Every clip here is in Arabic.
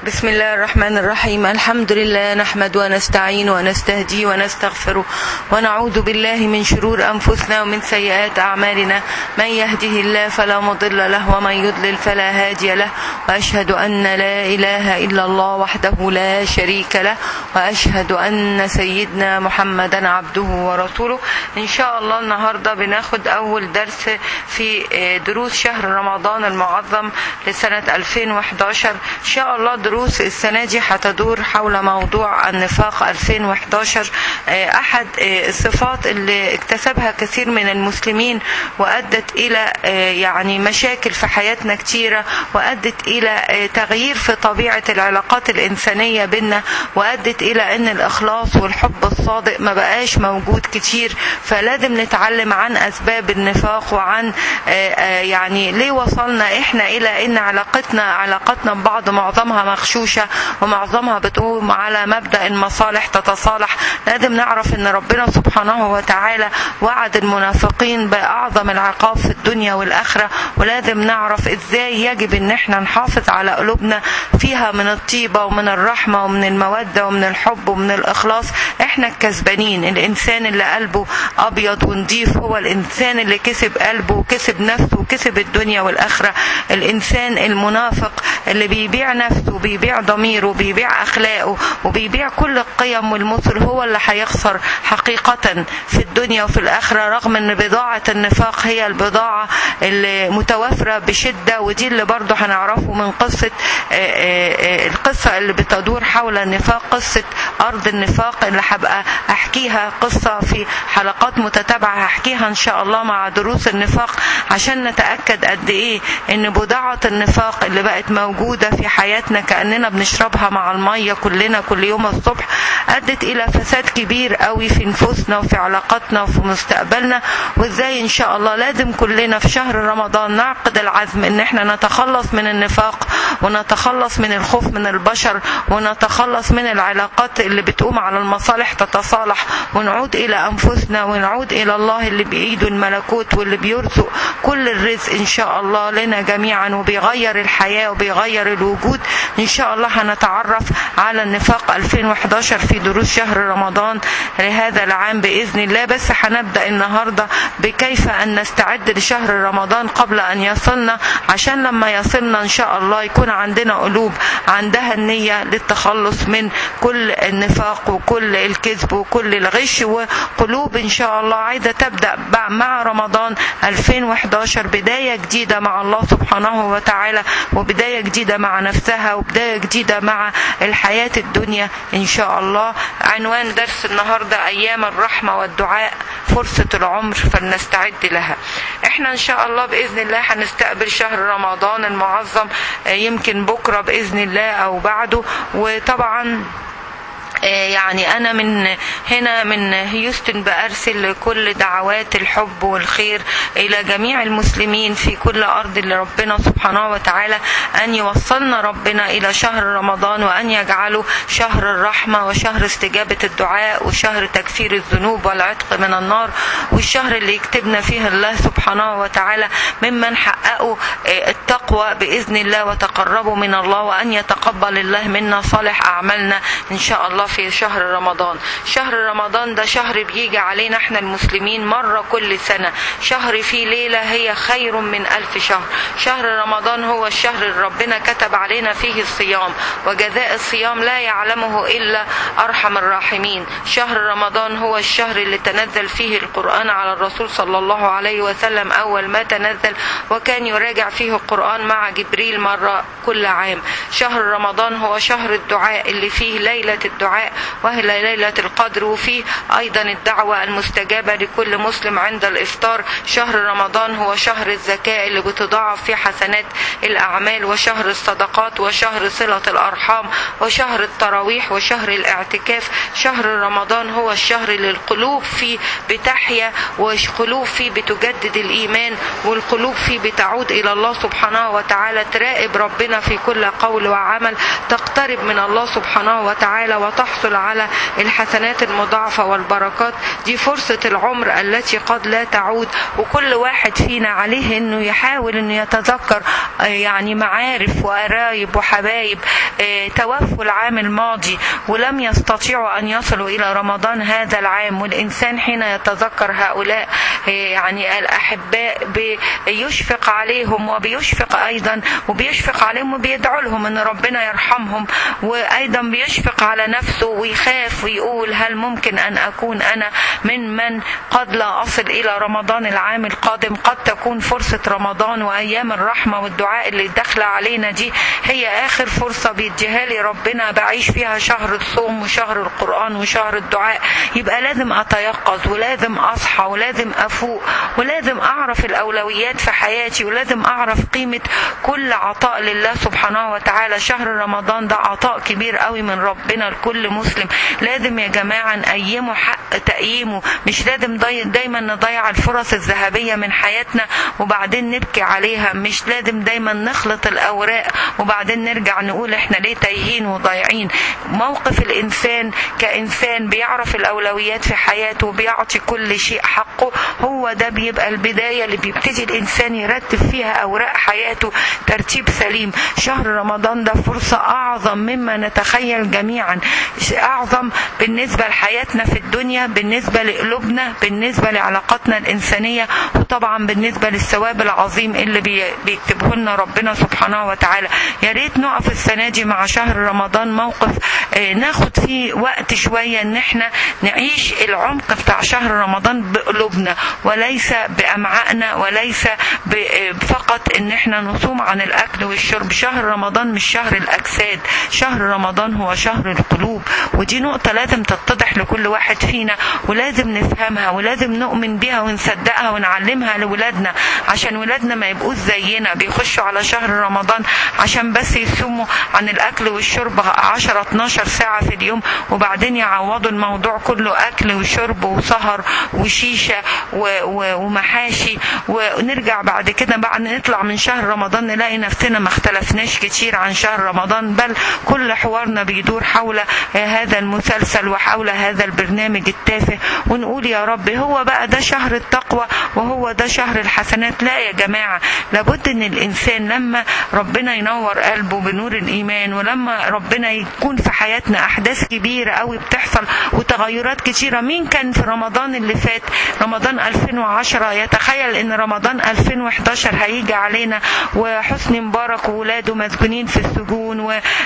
بسم الله الرحمن الرحيم. الحمد لله نحمد ونستعين ونستهدي ونستغفره ونعوذ بالله من شرور أنفسنا ومن سيئات أعمالنا. من يهده الله فلا مضل له ومن يضلل فلا هادي له، وأشهد أن لا إله إلا الله وحده لا شريك له، وأشهد أن سيدنا محمدا عبده ورسوله. إن شاء الله النهاردة بناخد أول درس في دروس شهر رمضان المعظم لسنة 2011. إن شاء الله دروس السنة دي هتدور حول موضوع النفاق 2011. أحد الصفات اللي اكتسبها كثير من المسلمين وأدت إلى يعني مشاكل في حياتنا كتيرة، وأدت إلى تغيير في طبيعة العلاقات الإنسانية بينا، وأدت إلى أن الإخلاص والحب الصادق ما بقاش موجود كتير. فلازم نتعلم عن أسباب النفاق وعن يعني ليه وصلنا إحنا إلى أن علاقتنا ببعض معظمها مغشوشة ومعظمها بتقوم على مبدأ المصالح تتصالح. لازم نعرف أن ربنا سبحانه وتعالى وعد المنافقين بأعظم العقاب في الدنيا والآخرة، ولازم نعرف إزاي يجب أن احنا نحافظ على قلوبنا فيها من الطيبة ومن الرحمة ومن المودة ومن الحب ومن الإخلاص. احنا الكسبانين. الإنسان اللي قلبه أبيض ونضيف هو الإنسان اللي كسب قلبه وكسب نفسه وكسب الدنيا والآخرة. الإنسان المنافق اللي بيبيع نفسه وبيبيع ضميره وبيبيع أخلاقه وبيبيع كل القيم والمثل هو اللي هيخسر حقيقة في الدنيا وفي الآخرة، رغم أن بضاعة النفاق هي البضاعة المتوافرة بشدة. ودي اللي برضو هنعرفه من القصة اللي بتدور حول النفاق، قصة أرض النفاق اللي هبقى أحكيها قصة في حلقات متتابعة، هحكيها إن شاء الله مع دروس النفاق عشان نتأكد قد إيه إن بضاعة النفاق اللي بقت موجودة في حياتنا كأننا بنشربها مع المية كلنا كل يوم الصبح أدت إلى فساد كبير قوي في نفوسنا وفي علاقاتنا وفي مستقبلنا. وإزاي إن شاء الله لازم كلنا في شهر رمضان نعقد العزم إن احنا نتخلص من النفاق ونتخلص من الخوف من البشر ونتخلص من العلاقات اللي بتقوم على المصالح تتصالح، ونعود إلى أنفسنا ونعود إلى الله اللي بإيده الملكوت واللي بيرزق كل الرزق إن شاء الله لنا جميعا وبيغير الحياة وبيغير الوجود. إن شاء الله هنتعرف على النفاق 2011 في دروس شهر رمضان لهذا العام بإذن الله. بس هنبدأ النهاردة بكيف أن نستعد لشهر رمضان قبل أن يصلنا، عشان لما يصلنا إن شاء الله يكون عندنا قلوب عندها النية للتخلص من كل النفاق وكل الكذب وكل الغش، وقلوب إن شاء الله عايزة تبدأ مع رمضان 2011 بداية جديدة مع الله سبحانه وتعالى، وبداية جديدة مع نفسها، وبداية جديدة مع الحياة الدنيا إن شاء الله. عنوان درس النهاردة أيام الرحمة والدعاء، فرصة العمر فلنستعد لها. احنا إن شاء الله بإذن الله هنستقبل شهر رمضان المعظم يمكن بكرة بإذن الله أو بعده. وطبعا يعني أنا من هنا من هيوستن بأرسل كل دعوات الحب والخير إلى جميع المسلمين في كل أرض اللي ربنا سبحانه وتعالى أن يوصلنا ربنا إلى شهر رمضان، وأن يجعله شهر الرحمة وشهر استجابة الدعاء وشهر تكفير الذنوب والعتق من النار، والشهر اللي يكتبنا فيه الله سبحانه وتعالى ممن حققوا التقوى بإذن الله وتقربوا من الله، وأن يتقبل الله منا صالح أعمالنا إن شاء الله في شهر رمضان. شهر رمضان ده شهر بيجي علينا احنا المسلمين مرة كل سنة، شهر فيه ليلة هي خير من 1000 شهر. شهر رمضان هو الشهر اللي ربنا كتب علينا فيه الصيام، وجزاء الصيام لا يعلمه إلا أرحم الراحمين. شهر رمضان هو الشهر اللي تنزل فيه القرآن على الرسول صلى الله عليه وسلم أول ما تنزل، وكان يراجع فيه القرآن مع جبريل مرة كل عام. شهر رمضان هو شهر الدعاء اللي فيه ليلة الدعاء وهي ليلة القدر، وفيه أيضا الدعوة المستجابة لكل مسلم عند الإفطار. شهر رمضان هو شهر الزكاة اللي بتضاعف فيه حسنات الأعمال، وشهر الصدقات، وشهر صلة الأرحام، وشهر التراويح، وشهر الاعتكاف. شهر رمضان هو الشهر اللي القلوب فيه بتحيا، والقلوب فيه بتجدد الإيمان، والقلوب فيه بتعود إلى الله سبحانه وتعالى، تراقب ربنا في كل قول وعمل، تقترب من الله سبحانه وتعالى تحصل على الحسنات المضاعفة والبركات. دي فرصة العمر التي قد لا تعود، وكل واحد فينا عليه انه يحاول انه يتذكر يعني معارف وقرايب وحبايب توفوا العام الماضي ولم يستطيعوا ان يصلوا الى رمضان هذا العام. والانسان حين يتذكر هؤلاء يعني الاحباء بيشفق عليهم، وبيشفق ايضا وبيشفق عليهم وبيدعو لهم ان ربنا يرحمهم، وايضا بيشفق على نفسه ويخاف ويقول هل ممكن ان اكون انا من قد لا اصل الى رمضان العام القادم. قد تكون فرصة رمضان وايام الرحمة والدعاء اللي داخله علينا دي هي اخر فرصة بيديها لي ربنا بعيش فيها شهر الصوم وشهر القرآن وشهر الدعاء. يبقى لازم اتيقظ ولازم اصحى ولازم افوق ولازم اعرف الاولويات في حياتي ولازم اعرف قيمة كل عطاء لله سبحانه وتعالى. شهر رمضان ده عطاء كبير قوي من ربنا لكل مسلم. لازم يا جماعة نقيمه حق تقييمه، مش لازم دايما نضيع الفرص الذهبية من حياتنا وبعدين نبكي عليها، مش لازم دايما نخلط الاوراق وبعدين نرجع نقول احنا ليه تايهين وضايعين. موقف الانسان كانسان بيعرف الاولويات في حياته وبيعطي كل شيء حقه، هو ده بيبقى البداية اللي بيبتدي الانسان يرتب فيها اوراق حياته ترتيب سليم. شهر رمضان ده فرصة اعظم مما نتخيل جميعا، اعظم بالنسبة لحياتنا في الدنيا، بالنسبة لقلوبنا، بالنسبة لعلاقاتنا الانسانية، وطبعا بالنسبة للثواب العظيم اللي بيكتبه لنا ربنا سبحانه وتعالى. يا ريت نقف السنة دي مع شهر رمضان موقف ناخد فيه وقت شوية ان احنا نعيش العمق بتاع شهر رمضان بقلوبنا وليس بأمعائنا، وليس فقط ان احنا نصوم عن الاكل والشرب. شهر رمضان مش شهر الاجساد، شهر رمضان هو شهر القلوب، ودي نقطة لازم تتضح لكل واحد فينا ولازم نفهمها ولازم نؤمن بها ونصدقها ونعلمها لولادنا، عشان ولادنا ما يبقوش زينا بيخشوا على شهر رمضان عشان بس يصوموا عن الاكل والشرب 10-12 ساعة في اليوم، وبعدين يعوضوا الموضوع كله اكل وشرب وسهر وشيشة ومحاشي، ونرجع بعد كده بعد نطلع من شهر رمضان نلاقي نفسنا ما اختلفناش كتير عن شهر رمضان، بل كل حوارنا بيدور حول هذا المسلسل وحول هذا البرنامج التافه، ونقول يا رب هو بقى ده شهر التقوى وهو ده شهر الحسنات؟ لا يا جماعة، لابد ان الانسان لما ربنا ينور قلبه بنور الايمان، ولما ربنا يكون في حياتنا احداث كبيرة قوي بتحصل وتغيرات كتيرة. مين كان في رمضان اللي فات رمضان 2010 يتخيل ان رمضان 2011 هيجي علينا وحسني مبارك وولاده مسجونين في السجون،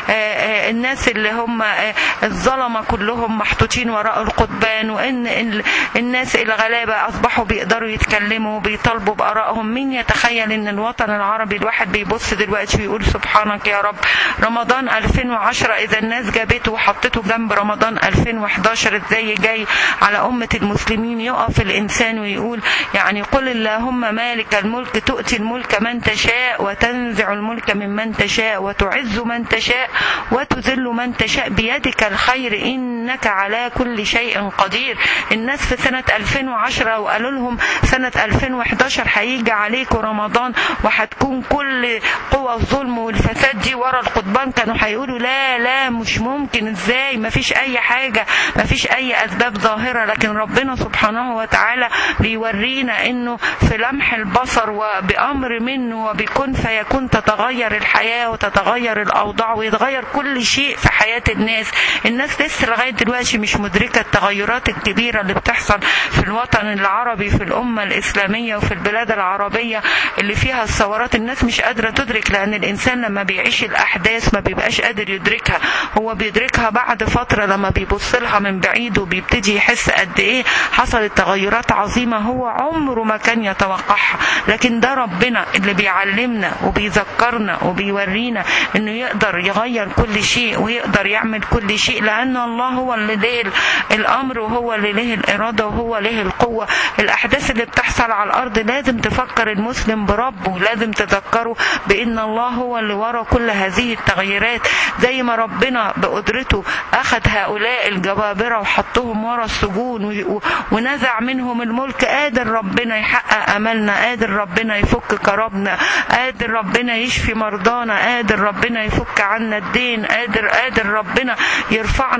والناس اللي هم الظلمة كلهم محطوطين وراء القضبان، وان الناس الغلابة اصبحوا بيقدروا يتكلموا وبيطالبوا بآرائهم؟ مين يتخيل ان الوطن العربي الواحد بيبص دلوقتي ويقول سبحانك يا رب رمضان 2010 اذا الناس جابته وحطته جنب رمضان 2011 ازاي جاي على أمة المسلمين؟ يقف الإنسان ويقول يعني قل اللهم مالك الملك تؤتي الملك من تشاء وتنزع الملك ممن تشاء وتعز من تشاء وتذل من تشاء بيدك الخير إنك على كل شيء قدير. الناس في سنة 2010 وقالوا لهم سنة 2011 هيجي عليكم رمضان وهتكون كل قوى الظلم والفساد دي ورا القضبان، كانوا هيقولوا لا مش ممكن، ازاي؟ مفيش اي حاجة، مفيش اي اسباب ظاهرة. لكن ربنا سبحانه وتعالى بيورينا انه في لمح البصر وبأمر منه وبكون فيكون تتغير الحياة وتتغير الاوضاع ويتغير كل شيء في حياة الناس. الناس لسه لغاية دلوقتي مش مدركة التغيرات الكبيرة اللي بتحصل في الوطن العربي، في الامة الاسلامية وفي البلاد العربية اللي فيها الثورات. الناس مش قادرة تدرك، لان الانسان لما بيعيش الاحداث ما بيبقاش قادر يدركها، هو بيدركها بعد فترة لما بيبص لها من بعيد وبيبتدي يحس قد ايه حصلت تغيرات عظيمة هو عمره ما كان يتوقعها. لكن ده ربنا اللي بيعلمنا وبيذكرنا وبيورينا انه يقدر يغير كل شيء ويقدر يعمل كل شيء، لان الله هو اللي له الامر وهو اللي له الاراده وهو له القوه. الاحداث اللي بتحصل على الارض لازم تفكر المسلم بربه، لازم تذكره بان الله هو اللي ورا كل هذه التغييرات. زي ما ربنا بقدرته اخذ هؤلاء الجبابرة وحطهم ورا السجون ونزع منهم الملك، قادر ربنا يحقق املنا، قادر ربنا يفك كربنا، قادر ربنا يشفي مرضانا، قادر ربنا يفك عنا الدين، قادر ربنا يرفعنا في الحياة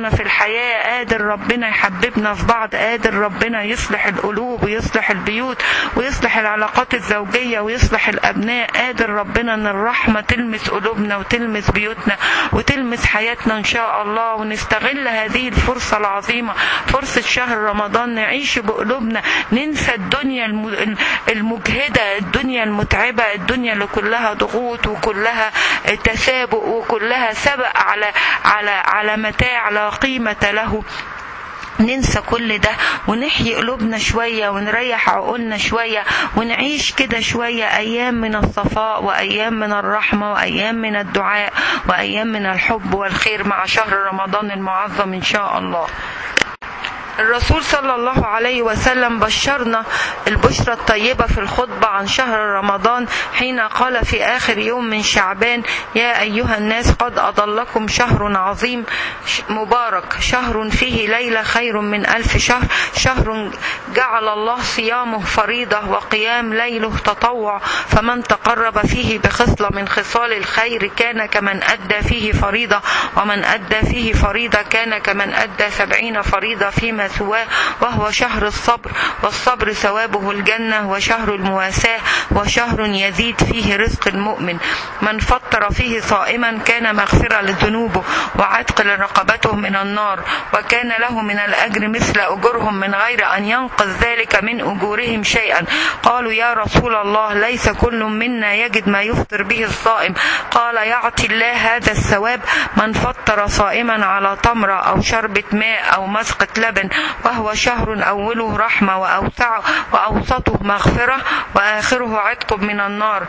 الحياة، قادر ربنا يحببنا في بعض، قادر ربنا يصلح القلوب ويصلح البيوت ويصلح العلاقات الزوجية ويصلح الأبناء، قادر ربنا أن الرحمة تلمس قلوبنا وتلمس بيوتنا وتلمس حياتنا إن شاء الله. ونستغل هذه الفرصة العظيمة، فرصة شهر رمضان، نعيش بقلوبنا، ننسى الدنيا المجهدة، الدنيا المتعبة، الدنيا اللي كلها ضغوط وكلها تسابق وكلها سبق على متاع لا قيمة له. ننسى كل ده ونحيي قلوبنا شوية ونريح عقولنا شوية ونعيش كده شوية أيام من الصفاء وأيام من الرحمة وأيام من الدعاء وأيام من الحب والخير مع شهر رمضان المعظم إن شاء الله. الرسول صلى الله عليه وسلم بشرنا البشرة الطيبة في الخطبة عن شهر رمضان حين قال في آخر يوم من شعبان: يا أيها الناس قد أضلكم شهر عظيم مبارك، شهر فيه ليلة خير من 1000 شهر، شهر جعل الله صيامه فريضة وقيام ليله تطوع، فمن تقرب فيه بخصلة من خصال الخير كان كمن أدى فيه فريضة، ومن أدى فيه فريضة كان كمن أدى 70 فريضة فيما سواه، وهو شهر الصبر، والصبر ثوابه الجنة، وشهر المواساة، وشهر يزيد فيه رزق المؤمن. من فطر فيه صائما كان مغفرة لذنوبه وعتق لرقبته من النار، وكان له من الأجر مثل أجورهم من غير أن ينقص ذلك من أجورهم شيئا. قالوا: يا رسول الله، ليس كل منا يجد ما يفطر به الصائم؟ قال: يعطي الله هذا الثواب من فطر صائما على تمرة أو شربة ماء أو مسقة لبن، وهو شهر أوله رحمة وأوسطه مغفرة وآخره عتق من النار.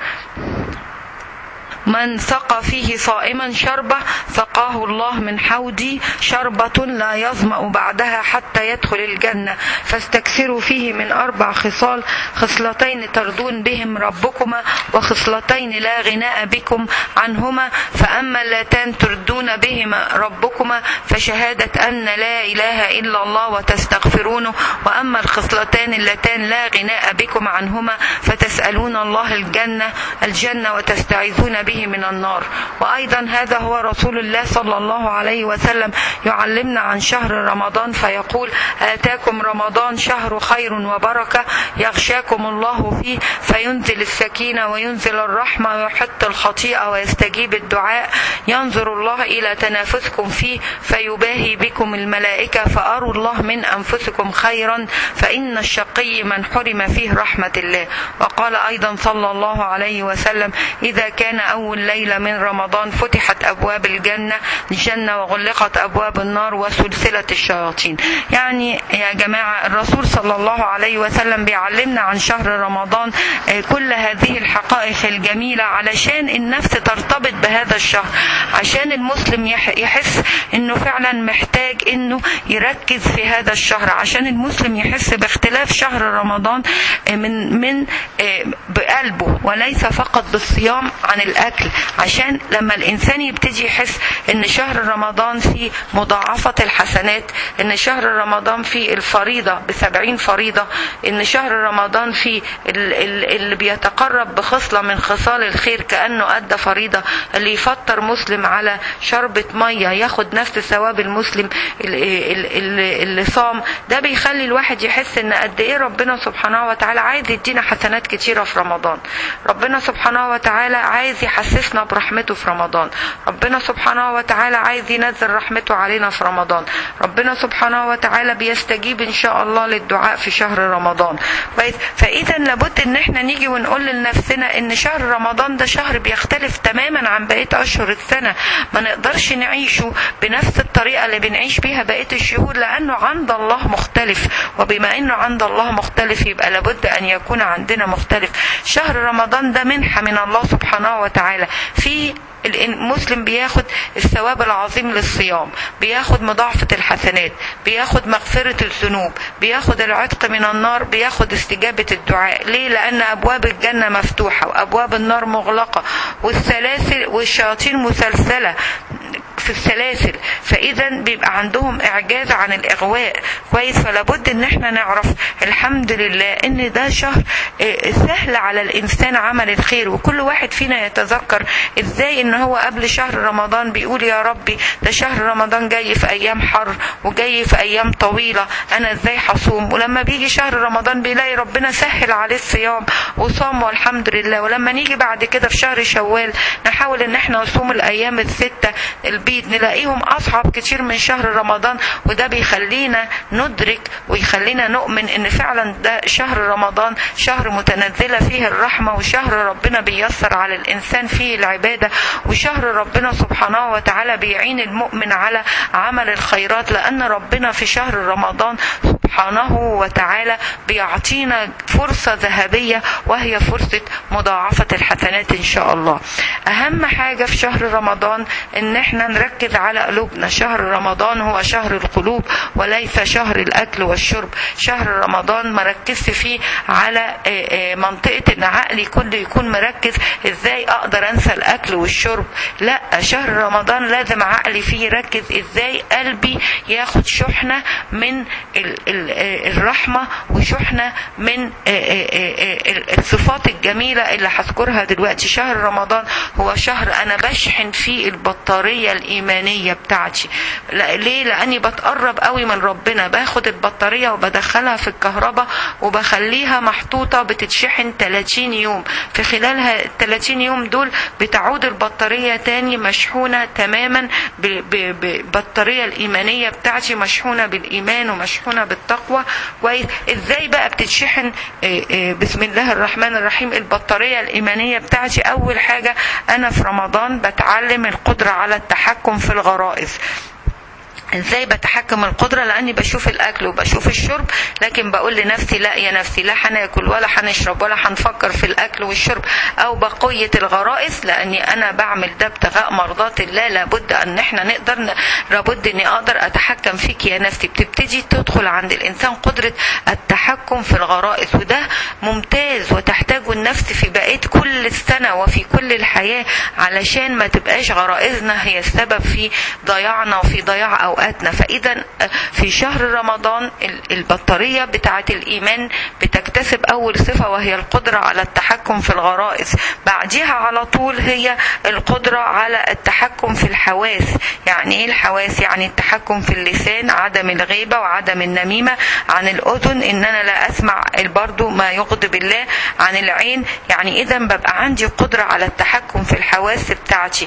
من سقى فيه صائما شربة سقاه الله من حوضي شربة لا يظمأ بعدها حتى يدخل الجنة. فاستكثروا فيه من 4 خصال: خصلتين ترضون بهم ربكما، وخصلتين لا غناء بكم عنهما. فأما اللتان ترضون بهما ربكما فشهادة أن لا إله إلا الله وتستغفرونه، وأما الخصلتان اللتان لا غناء بكم عنهما فتسألون الله الجنة وتستعيذون به من النار. وأيضا هذا هو رسول الله صلى الله عليه وسلم يعلمنا عن شهر رمضان فيقول: آتاكم رمضان شهر خير وبركة، يغشاكم الله فيه فينزل السكينة وينزل الرحمة ويحط الخطيئة ويستجيب الدعاء، ينظر الله إلى تنافسكم فيه فيباهي بكم الملائكة، فأروا الله من أنفسكم خيرا، فإن الشقي من حرم فيه رحمة الله. وقال أيضا صلى الله عليه وسلم: إذا كان أول ليلة من رمضان فتحت أبواب الجنة وغلقت أبواب النار وسلسلة الشياطين. يعني يا جماعة الرسول صلى الله عليه وسلم بيعلمنا عن شهر رمضان كل هذه الحقائق الجميلة علشان النفس ترتبط بهذا الشهر، عشان المسلم يحس انه فعلا محتاج انه يركز في هذا الشهر، عشان المسلم يحس باختلاف شهر رمضان من بقلبه وليس فقط بالصيام عن الأكل، عشان لما الإنسان يبتدي يحس إن شهر رمضان فيه مضاعفة الحسنات، إن شهر رمضان فيه الفريضة ب70 فريضة، إن شهر رمضان فيه اللي بيتقرب بخصلة من خصال الخير كأنه أدى فريضة، اللي يفطر مسلم على شربة مية ياخد نفس ثواب المسلم اللي صام. ده بيخلي الواحد يحس إن قد إيه ربنا سبحانه وتعالى عايز يدينا حسنات كتيرة في رمضان. ربنا سبحانه وتعالى عايز يحسسنا برحمته في رمضان. ربنا سبحانه وتعالى عايز ينزل رحمته علينا في رمضان. ربنا سبحانه وتعالى بيستجيب إن شاء الله للدعاء في شهر رمضان. فإذا لابد إن احنا نيجي ونقول لنفسنا إن شهر رمضان ده شهر بيختلف تماما عن بقية أشهر السنة، ما نقدرش نعيشه بنفس الطريقة اللي بنعيش بيها بقية الشهور، لأنه عند الله مختلف، وبما إنه عند الله مختلف يبقى لابد أن يكون عندنا مختلف. شهر رمضان ده منحة من الله سبحانه وتعالى، في المسلم بياخد الثواب العظيم للصيام، بياخد مضاعفة الحسنات، بياخد مغفرة الذنوب، بياخد العتق من النار، بياخد استجابة الدعاء. ليه؟ لأن أبواب الجنة مفتوحة وأبواب النار مغلقة والسلاسل والشياطين مسلسلة في السلاسل، فاذا بيبقى عندهم اعجاز عن الاغواء كويس. فلابد ان احنا نعرف الحمد لله ان ده شهر سهل على الانسان عمل الخير، وكل واحد فينا يتذكر ازاي ان هو قبل شهر رمضان بيقول يا ربي ده شهر رمضان جاي في ايام حر وجاي في ايام طويلة، انا ازاي هصوم؟ ولما بيجي شهر رمضان بيلاقي ربنا سهل عليه الصيام وصام والحمد لله. ولما نيجي بعد كده في شهر شوال نحاول ان احنا نصوم الايام الستة البيض نلاقيهم اصعب كتير من شهر رمضان، وده بيخلينا ندرك ويخلينا نؤمن ان فعلا ده شهر رمضان شهر متنزلة فيه الرحمة، وشهر ربنا بيسر على الانسان فيه العبادة، وشهر ربنا سبحانه وتعالى بيعين المؤمن على عمل الخيرات، لان ربنا في شهر رمضان سبحانه وتعالى بيعطينا فرصة ذهبية وهي فرصة مضاعفة الحسنات ان شاء الله. اهم حاجة في شهر رمضان ان احنا نركز على قلوبنا. شهر رمضان هو شهر القلوب وليس شهر الاكل والشرب. شهر رمضان مركز فيه على منطقة ان عقلي كله يكون مركز ازاي اقدر انسى الاكل والشرب، لا، شهر رمضان لازم عقلي فيه يركز ازاي قلبي ياخد شحنة من الرحمة وشحنة من الصفات الجميلة اللي هذكرها دلوقتي. شهر رمضان هو شهر انا بشحن فيه البطارية الايمانية بتاعتي. ليه؟ لاني بتقرب قوي من ربنا، باخد البطارية وبدخلها في الكهرباء وبخليها محطوطة بتتشحن 30 يوم. في خلالها 30 يوم دول بتعود البطارية تاني مشحونة تماما بالبطارية الإيمانية بتاعتي، مشحونة بالإيمان ومشحونة بالتقوى. ازاي بقى بتتشحن؟ بسم الله الرحمن الرحيم. البطارية الإيمانية بتاعتي أول حاجة أنا في رمضان بتعلم القدرة على التحكم في الغرائز. ازاي بتحكم القدرة؟ لاني بشوف الاكل وبشوف الشرب، لكن بقول لنفسي لا يا نفسي، لا هناكل ولا هنشرب ولا هنفكر في الاكل والشرب او بقية الغرائز، لاني انا بعمل ده ابتغاء مرضات الله. لابد ان احنا لابد اني اقدر اتحكم فيك يا نفسي. بتبتدي تدخل عند الانسان قدرة التحكم في الغرائز، وده ممتاز وتحتاجه النفس في بقية كل السنة وفي كل الحياة، علشان ما تبقاش غرائزنا هي السبب في ضياعنا وفي ضياع اوقاتنا. فاذا في شهر رمضان البطارية بتاعة الايمان بتكتسب اول صفة وهي القدرة على التحكم في الغرائز. بعدها على طول هي القدرة على التحكم في الحواس. يعني ايه الحواس؟ يعني التحكم في اللسان، عدم الغيبة وعدم النميمة، عن الاذن ان انا لا اسمع برضو ما يغضب الله، عن العين. يعني اذا ببقى عندي قدرة على التحكم في الحواس بتاعتي.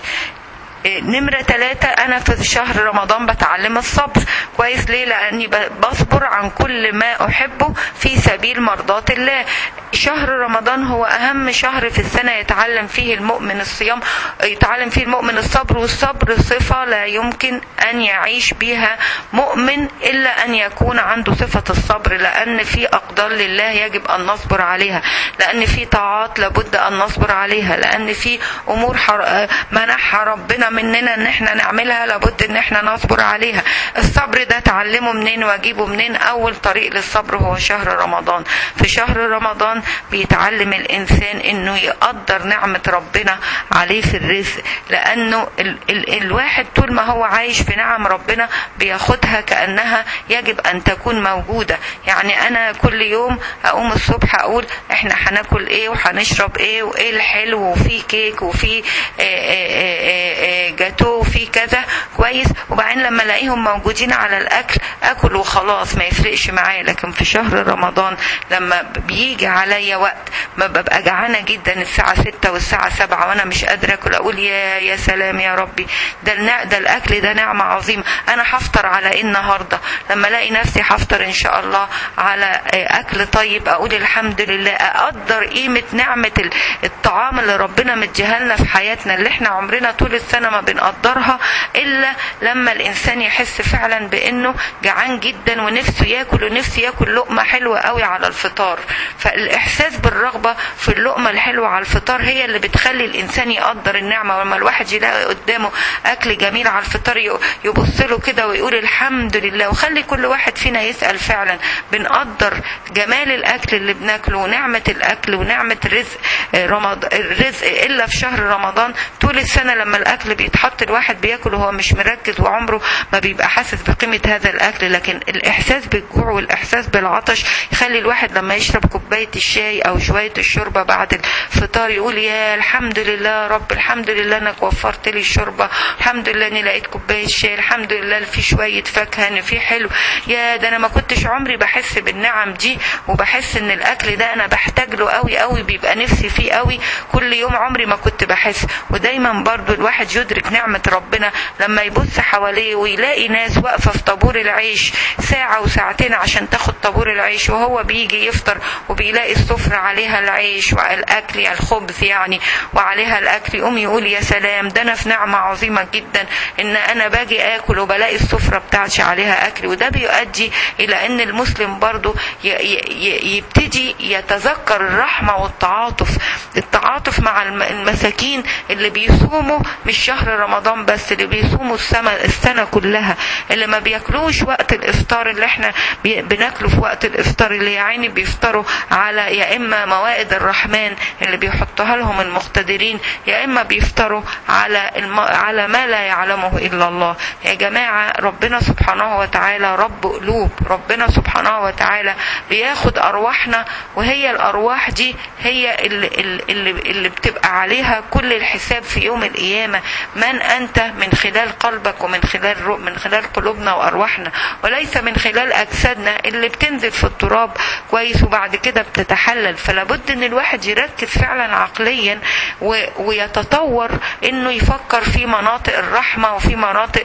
نمرة 3 أنا في شهر رمضان بتعلم الصبر. كويس. ليه؟ لأني بصبر عن كل ما أحبه في سبيل مرضاة الله. شهر رمضان هو أهم شهر في السنة يتعلم فيه المؤمن الصيام، يتعلم فيه المؤمن الصبر. والصبر صفة لا يمكن أن يعيش بها مؤمن إلا أن يكون عنده صفة الصبر، لأن في أقدار لله يجب أن نصبر عليها، لأن في طاعات لابد أن نصبر عليها، لأن في أمور منحها ربنا مننا ان احنا نعملها لابد ان احنا نصبر عليها. الصبر ده تعلمه منين واجيبه منين؟ اول طريق للصبر هو شهر رمضان. في شهر رمضان بيتعلم الانسان انه يقدر نعمة ربنا عليه في الرزق، لانه الواحد طول ما هو عايش في نعم ربنا بياخدها كأنها يجب ان تكون موجودة. يعني انا كل يوم اقوم الصبح اقول احنا هناكل ايه وهنشرب ايه وايه الحلو، وفي كيك وفي جاتو في كذا. كويس. وبعدين لما الاقيهم موجودين على الاكل اكل وخلاص ما يفرقش معايا. لكن في شهر رمضان لما بيجي عليا وقت ما ببقى جعانه جدا الساعه 6 والساعه 7 وانا مش قادره اكل، اقول يا سلام يا ربي، ده الاكل ده نعمه عظيمه. انا هفطر على ايه النهارده؟ لما الاقي نفسي هفطر ان شاء الله على اكل طيب اقول الحمد لله. اقدر قيمه نعمه الطعام اللي ربنا مديها لنا في حياتنا، اللي احنا عمرنا طول السنة ما بنقدرها إلا لما الإنسان يحس فعلا بأنه جعان جدا ونفسه يأكل، ونفسه يأكل لقمة حلوة قوي على الفطار. فالإحساس بالرغبة في اللقمة الحلوة على الفطار هي اللي بتخلي الإنسان يقدر النعمة. ولما الواحد يلاقي قدامه أكل جميل على الفطار يبص له كده ويقول الحمد لله. وخلي كل واحد فينا يسأل فعلا بنقدر جمال الأكل اللي بناكله ونعمة الأكل ونعمة الرزق إلا في شهر رمضان. طول السنة لما الأكل بيتحط الواحد بياكل وهو مش مركز وعمره ما بيبقى حاسس بقيمة هذا الأكل، لكن الإحساس بالجوع والإحساس بالعطش يخلي الواحد لما يشرب كوباية الشاي أو شوية الشوربة بعد الفطار يقول يا الحمد لله رب، الحمد لله انك وفرت لي الشوربة، الحمد لله اني لقيت كوباية شاي، الحمد لله في شوية فاكهة، ان في حلو، يا ده انا ما كنتش عمري بحس بالنعم دي، وبحس ان الاكل ده انا بحتاج له قوي قوي، بيبقى نفسي فيه قوي كل يوم، عمري ما كنت بحس. ودايما برضو الواحد يدرك نعمة ربنا لما يبص حواليه ويلاقي ناس واقفة في طابور العيش ساعة وساعتين عشان تاخد طابور العيش، وهو بيجي يفطر وبيلاقي السفرة عليها العيش والاكل الخبز يعني وعليها الاكل، يقوم يقول يا سلام، ده انا في نعمة عظيمة جدا ان انا باجي اكل وبلاقي السفرة بتاعتي عليها اكل. وده بيؤدي الى ان المسلم برضو يبتدي يتذكر الرحمة والتعاطف، التعاطف مع المساكين اللي بيصوموا مش شهر رمضان بس، اللي بيصوموا السنة كلها، اللي ما بياكلوش وقت الافطار اللي احنا بناكله في وقت الافطار، اللي يعني بيفطروا على يا اما موائد الرحمن اللي بيحطها لهم المقتدرين، يا اما بيفطروا على ما لا يعلمه الا الله. يا جماعة ربنا سبحانه وتعالى رب قلوب، ربنا سبحانه وتعالى بياخد ارواحنا، وهي الارواح دي هي اللي بتبقى عليها كل الحساب في يوم القيامة. من انت من خلال قلبك ومن خلال قلوبنا وارواحنا، وليس من خلال اجسادنا اللي بتنزل في التراب كويس وبعد كده بتتحلل. فلا بد ان الواحد يركز فعلا عقليا ويتطور انه يفكر في مناطق الرحمة وفي مناطق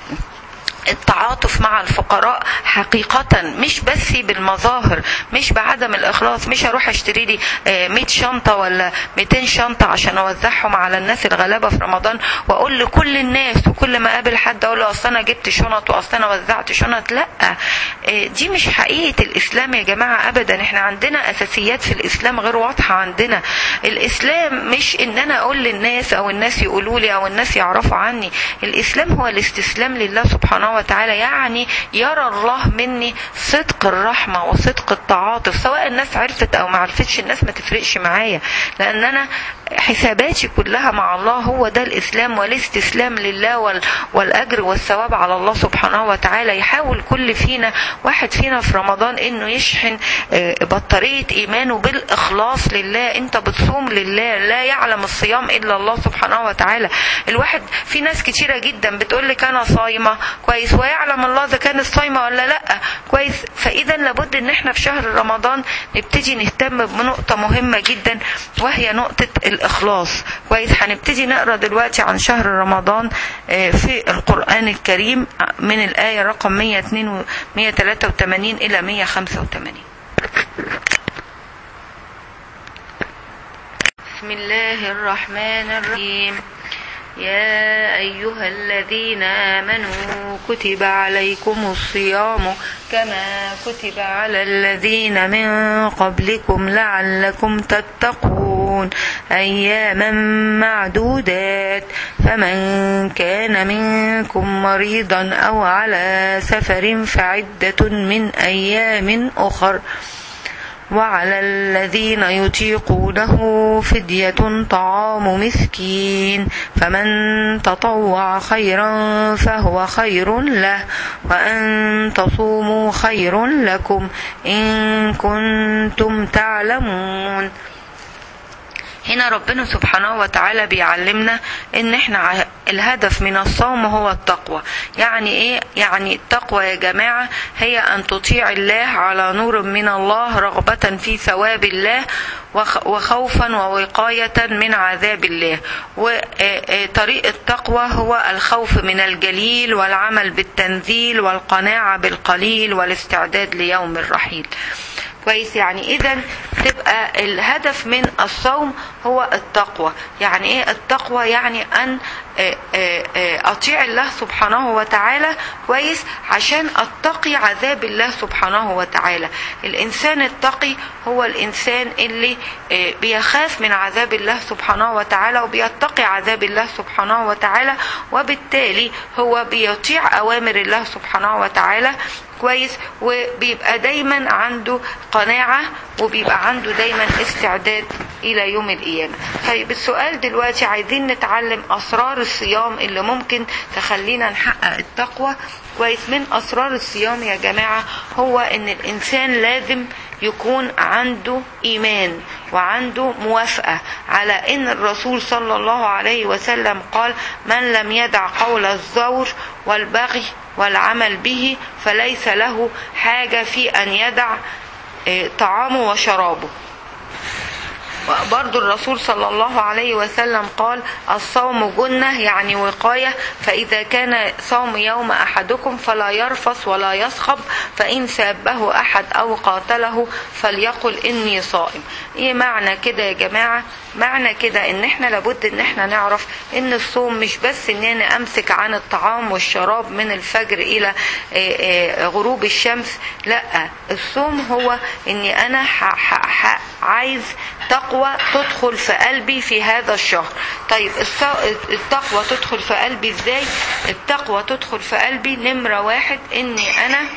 التعاطف مع الفقراء حقيقة، مش بس بالمظاهر، مش بعدم الإخلاص، مش هروح اشتري لي 100 شنطة ولا 200 شنطة عشان اوزعهم على الناس الغلابة في رمضان واقول لكل الناس، وكل ما اقابل حد اقول له اصل انا جبت شنط واصل انا وزعت شنط. لا، دي مش حقيقة الاسلام يا جماعة ابدا. احنا عندنا اساسيات في الاسلام غير واضحة عندنا. الاسلام مش ان انا اقول للناس او الناس يقولوا لي او الناس يعرفوا عني. الاسلام هو الاستسلام لله سبحانه وتعالى، يعني يرى الله مني صدق الرحمة وصدق التعاطف، سواء الناس عرفت او ما عرفتش، الناس ما تفرقش معايا، لان انا حساباتي كلها مع الله. هو ده الاسلام والاستسلام لله والاجر والثواب على الله سبحانه وتعالى. يحاول كل فينا واحد فينا في رمضان انه يشحن بطارية ايمانه بالاخلاص لله. انت بتصوم لله، لا يعلم الصيام الا الله سبحانه وتعالى. الواحد في ناس كتيرة جدا بتقول لك انا صايمة كويس، ويعلم الله اذا كانت صايمة ولا لا كويس. فاذا لابد ان احنا في شهر رمضان نبتدي نهتم بنقطة مهمة جدا، وهي نقطة الإخلاص كويس. هنبتدي نقرأ دلوقتي عن شهر رمضان في القرآن الكريم من الآية رقم 183 إلى 185. بسم الله الرحمن الرحيم. يا أيها الذين آمنوا كتب عليكم الصيام كما كتب على الذين من قبلكم لعلكم تتقون أياما معدودات. فمن كان منكم مريضا أو على سفر فعدة من أيام أخر. وعلى الذين يطيقونه فدية طعام مسكين، فمن تطوع خيرا فهو خير له، وأن تصوموا خير لكم إن كنتم تعلمون. هنا ربنا سبحانه وتعالى بيعلمنا ان احنا الهدف من الصوم هو التقوى. يعني ايه؟ يعني التقوى يا جماعة هي ان تطيع الله على نور من الله، رغبة في ثواب الله وخوفا ووقاية من عذاب الله. وطريق التقوى هو الخوف من الجليل والعمل بالتنزيل والقناعة بالقليل والاستعداد ليوم الرحيل كويس. يعني اذا تبقى الهدف من الصوم هو التقوى. يعني ايه التقوى؟ يعني ان اطيع الله سبحانه وتعالى كويس عشان اتقي عذاب الله سبحانه وتعالى. الانسان التقي هو الانسان اللي بيخاف من عذاب الله سبحانه وتعالى وبيتقي عذاب الله سبحانه وتعالى، وبالتالي هو بيطيع اوامر الله سبحانه وتعالى كويس، وبيبقى دايما عنده قناعة وبيبقى عنده دايما استعداد إلى يوم القيامة. طيب السؤال دلوقتي، عايزين نتعلم أسرار الصيام اللي ممكن تخلينا نحقق التقوى كويس. من أسرار الصيام يا جماعة هو إن الإنسان لازم يكون عنده إيمان وعنده موافقة على إن الرسول صلى الله عليه وسلم قال: من لم يدع قول الزور والبغي والعمل به فليس له حاجة في أن يدع طعامه وشرابه. برضو الرسول صلى الله عليه وسلم قال: الصوم جنة، يعني وقاية، فإذا كان صوم يوم أحدكم فلا يرفث ولا يصخب، فإن سابه أحد أو قاتله فليقل إني صائم. إيه معنى كده يا جماعة؟ معنى كده ان احنا لابد ان احنا نعرف ان الصوم مش بس ان انا امسك عن الطعام والشراب من الفجر الى غروب الشمس، لا، الصوم هو اني انا عايز تقوى تدخل في قلبي في هذا الشهر. طيب التقوى تدخل في قلبي ازاي؟ التقوى تدخل في قلبي نمرة واحد اني انا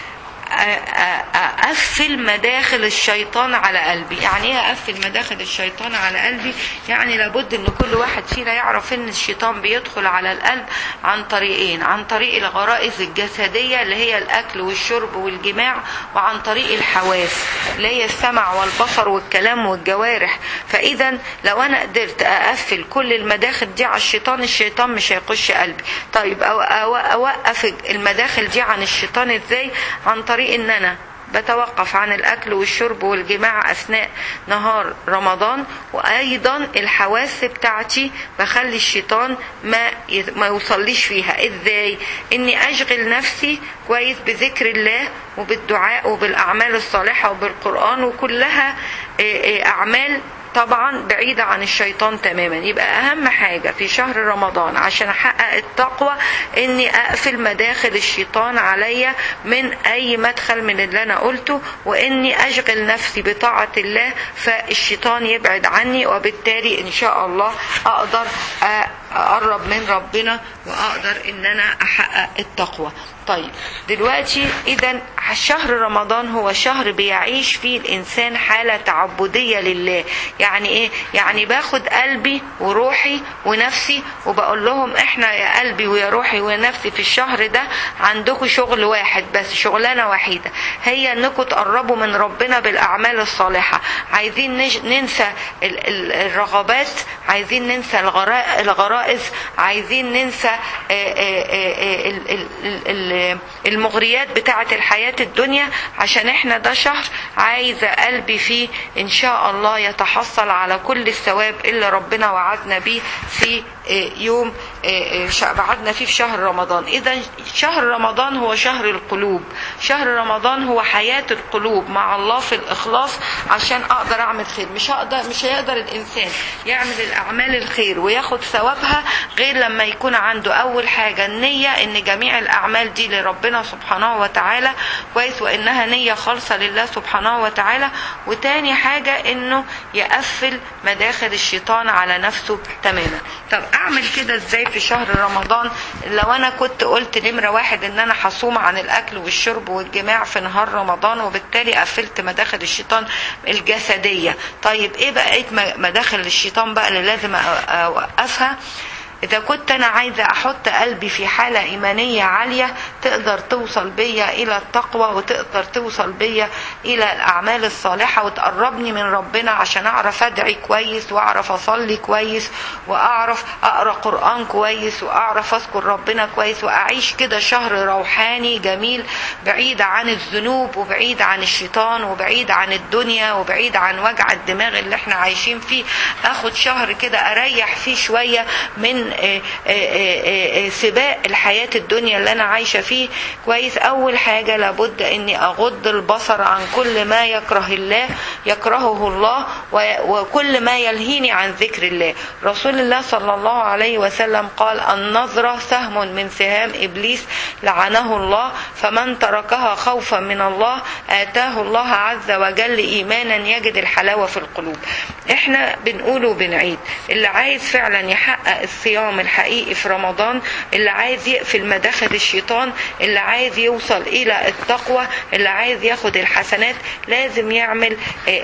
أقفل مداخل الشيطان على قلبي. يعني ايه أقفل مداخل الشيطان على قلبي؟ يعني لابد ان كل واحد فينا يعرف ان الشيطان بيدخل على القلب عن طريقين: عن طريق الغرائز الجسدية اللي هي الأكل والشرب والجماع، وعن طريق الحواس اللي هي السمع والبصر والكلام والجوارح. فإذا لو أنا قدرت أقفل كل المداخل دي على الشيطان مش هيخش قلبي. طيب أوقف المداخل دي عن الشيطان ازاي؟ عن طريق ان انا بتوقف عن الاكل والشرب والجماع اثناء نهار رمضان، وايضا الحواس بتاعتي بخلي الشيطان ما يوصليش فيها. ازاي؟ اني اشغل نفسي كويس بذكر الله وبالدعاء وبالاعمال الصالحة وبالقرآن، وكلها اعمال طبعا بعيدة عن الشيطان تماما. يبقى اهم حاجة في شهر رمضان عشان احقق التقوى اني اقفل مداخل الشيطان عليا من اي مدخل من اللي انا قلته، واني اشغل نفسي بطاعة الله فالشيطان يبعد عني، وبالتالي ان شاء الله اقدر اقرب من ربنا واقدر ان انا احقق التقوى. طيب دلوقتي اذا شهر رمضان هو شهر بيعيش فيه الانسان حالة تعبدية لله. يعني ايه؟ يعني باخد قلبي وروحي ونفسي وبقول لهم احنا يا قلبي ويا روحي ونفسي في الشهر ده عندكم شغل واحد بس، شغلانة وحيدة، هي انكم تقربوا من ربنا بالاعمال الصالحة. عايزين ننسى الرغبات، عايزين ننسى الغرائز، عايزين ننسى المغريات بتاعة الحياة الدنيا، عشان احنا ده شهر عايزة قلبي فيه ان شاء الله يتحصل على كل الثواب اللي ربنا وعدنا بيه في يوم وعدنا فيه في شهر رمضان. اذا شهر رمضان هو شهر القلوب، شهر رمضان هو حياة القلوب مع الله في الاخلاص عشان اقدر اعمل خير. مش هيقدر الانسان يعمل الاعمال الخير وياخد ثوابها غير لما يكون عنده اول حاجة النية ان جميع الاعمال دي لربنا سبحانه وتعالى كويس، وانها نية خالصة لله سبحانه وتعالى. وتاني حاجة انه يقفل مداخل الشيطان على نفسه تماما. طب اعمل كده ازاي في شهر رمضان؟ لو انا كنت قلت نمرة واحد ان انا حصوم عن الاكل والشرب والجماع في نهار رمضان، وبالتالي قفلت مداخل الشيطان الجسدية. طيب ايه بقيت مداخل الشيطان بقى اللي لازم اوقفها؟ إذا كنت أنا عايزة أحط قلبي في حالة إيمانية عالية تقدر توصل بيا إلى التقوى، وتقدر توصل بيا إلى الأعمال الصالحة، وتقربني من ربنا عشان أعرف أدعي كويس، وأعرف أصلي كويس، وأعرف أقرأ قرآن كويس، وأعرف أذكر ربنا كويس، وأعيش كده شهر روحاني جميل بعيد عن الذنوب وبعيد عن الشيطان وبعيد عن الدنيا وبعيد عن وجع الدماغ اللي احنا عايشين فيه. أخد شهر كده أريح فيه شوية من سباق الحياة الدنيا اللي أنا عايشة فيه كويس. أول حاجة لابد أني أغض البصر عن كل ما يكرهه الله وكل ما يلهيني عن ذكر الله. رسول الله صلى الله عليه وسلم قال: النظرة سهم من سهام إبليس لعنه الله، فمن تركها خوفا من الله آتاه الله عز وجل إيمانا يجد الحلاوة في القلوب. احنا بنقول وبنعيد، اللي عايز فعلا يحقق الصيام الحقيقي في رمضان، اللي عايز يقفل مداخل الشيطان، اللي عايز يوصل الى التقوى، اللي عايز ياخد الحسنات، لازم يعمل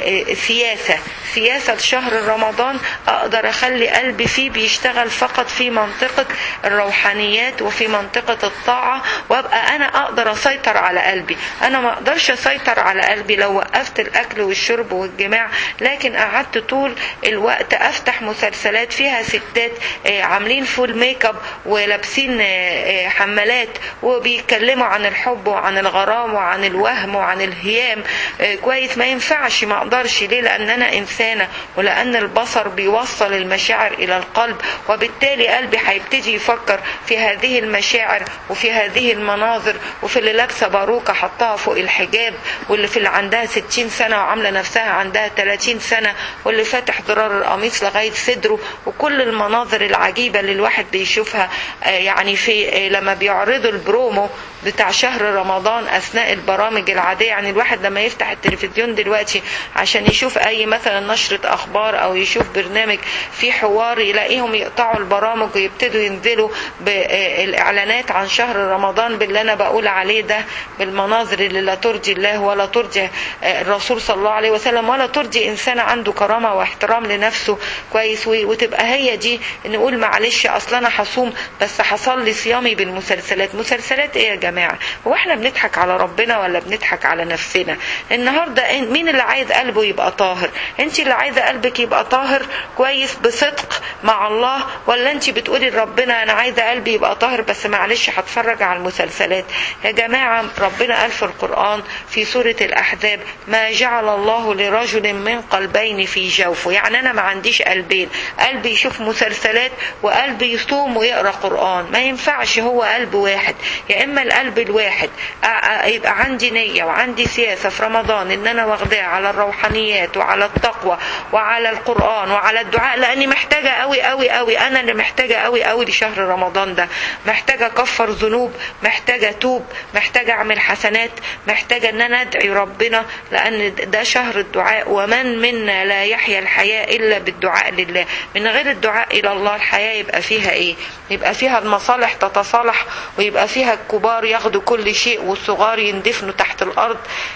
سياسة لشهر رمضان اقدر اخلي قلبي فيه بيشتغل فقط في منطقة الروحانيات وفي منطقة الطاعة، وابقى انا اقدر اسيطر على قلبي. انا ما اقدرش اسيطر على قلبي لو وقفت الاكل والشرب والجماع، لكن قعدت طول الوقت افتح مسلسلات فيها ستات عاملين فول ميك اب ولابسين حمالات وبيتكلموا عن الحب وعن الغرام وعن الوهم وعن الهيام. كويس، ما ينفعش، ما اقدرش. ليه؟ لان انا انسانة، ولان البصر بيوصل المشاعر الى القلب، وبالتالي قلبي هيبتدي يفكر في هذه المشاعر وفي هذه المناظر، وفي اللي لابسه باروكه حطها فوق الحجاب، واللي في اللي عندها 60 سنه وعامله نفسها عندها 30 سنه، واللي فاتح زرار القميص لغايه صدره، وكل المناظر العجيبه اللي الواحد بيشوفها يعني في لما بيعرضوا البرومو بتاع شهر رمضان اثناء البرامج العاديه. يعني الواحد لما يفتح التلفزيون دلوقتي عشان يشوف اي مثلا نشرة اخبار او يشوف برنامج في حوار، يلاقيهم يقطعوا البرامج ويبتدوا ينزلوا بالاعلانات عن شهر رمضان باللي انا بقول عليه ده، بالمناظر اللي لا ترضي الله ولا ترضي الرسول صلى الله عليه وسلم ولا ترضي انسان عنده كرامة واحترام لنفسه. كويس، وتبقى هي دي نقول معلش اصلا انا هصوم بس هصلي صيامي بالمسلسلات. مسلسلات ايه يا جماعة؟ هو احنا بنضحك على ربنا ولا بنضحك على نفسنا؟ النهاردة مين اللي عايز قلبه يبقى طاهر؟ انت اللي عايزة قلبك يبقى طاهر كويس بصدق مع الله، ولا انت بتقولي لربنا انا عايزة قلبي يبقى طاهر بس معلش هتفرج على المسلسلات؟ يا جماعة ربنا قال في القرآن في سورة الأحزاب ما جعل الله لرجل من قلبين في جوفه. يعني انا ما عنديش قلبين، قلبي يشوف مسلسلات وقلبي يصوم ويقرأ قرآن، ما ينفعش. هو قلب واحد. يا اما القلب الواحد يبقى عندي نية وعندي سياسة في رمضان ان انا واخداه على الروحانيات وعلى التقوى وعلى القرآن وعلى الدعاء، لاني محتاجة قوي قوي قوي، انا اللي محتاجة قوي قوي لشهر رمضان ده، محتاجة اكفر ذنوب، محتاجة اتوب، محتاجة اعمل حسنات، محتاجة ان انا ادعي ربنا، لان ده شهر الدعاء. ومن منا لا يحيا الحياة الا بالدعاء لله. من غير الدعاء الى الله الحياة يبقى فيها ايه؟ يبقى فيها المصالح تتصالح، ويبقى فيها الكبار ياخدوا كل شيء والصغار يندفنوا تحت الارض.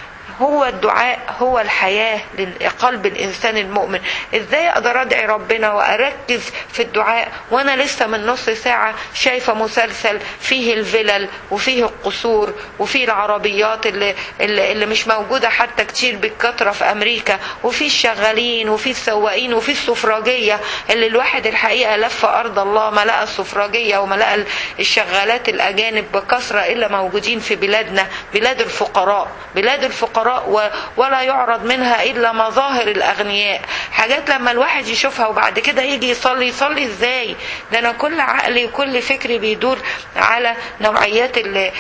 هو الدعاء هو الحياة لقلب الإنسان المؤمن. إزاي أقدر أدعي ربنا وأركز في الدعاء وأنا لسه من نص ساعة شايفة مسلسل فيه الفلل وفيه القصور وفيه العربيات اللي مش موجودة حتى كتير بالكثرة في أمريكا، وفيه الشغالين وفيه السواقين وفيه السفراجية اللي الواحد الحقيقة لف أرض الله ما لقى السفراجية وما لقى الشغالات الأجانب بكثرة إلا موجودين في بلادنا، بلاد الفقراء، بلاد الفقراء، ولا يعرض منها إلا مظاهر الأغنياء. حاجات لما الواحد يشوفها وبعد كده يجي يصلي إزاي؟ ده أنا كل عقلي وكل فكري بيدور على نوعيات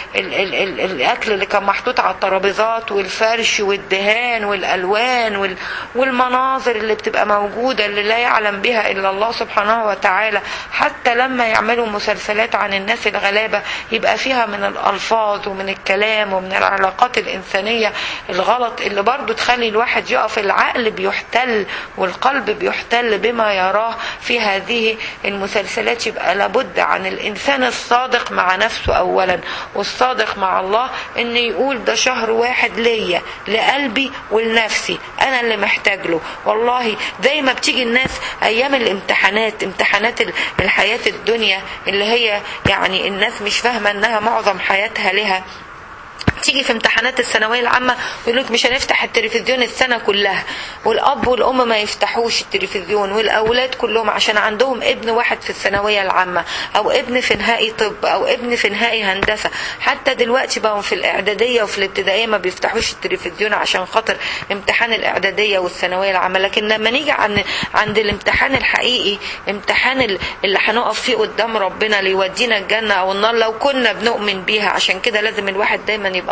الأكل اللي كان محطوط على الترابيزات والفرش والدهان والألوان والمناظر اللي بتبقى موجودة اللي لا يعلم بها إلا الله سبحانه وتعالى. حتى لما يعملوا مسلسلات عن الناس الغلابة يبقى فيها من الألفاظ ومن الكلام ومن العلاقات الإنسانية الغلط اللي برضو تخلي الواحد يقف. العقل بيحتل والقلب بيحتل بما يراه في هذه المسلسلات. يبقى لابد عن الإنسان الصادق مع نفسه أولا والصادق مع الله إن يقول ده شهر واحد ليا، لقلبي ولنفسي، أنا اللي محتاج له. والله زي ما بتيجي الناس أيام الامتحانات، امتحانات الحياة الدنيا اللي هي يعني الناس مش فاهمة أنها معظم حياتها لها، تيجي في امتحانات الثانويه العامه يقول لك مش هنفتح التلفزيون السنه كلها، والاب والام ما يفتحوش التلفزيون، والاولاد كلهم عشان عندهم ابن واحد في الثانويه العامه او ابن في نهائي طب او ابن في نهائي هندسه. حتى دلوقتي بقوا في الاعداديه وفي الابتدائيه ما بيفتحوش التلفزيون عشان خاطر امتحان الاعداديه والثانويه العامه. لكن لما نيجي عند الامتحان الحقيقي، امتحان اللي هنقف فيه قدام ربنا ليودينا الجنه او النار لو كنا بنؤمن بيها، عشان كده لازم الواحد دايما يبقى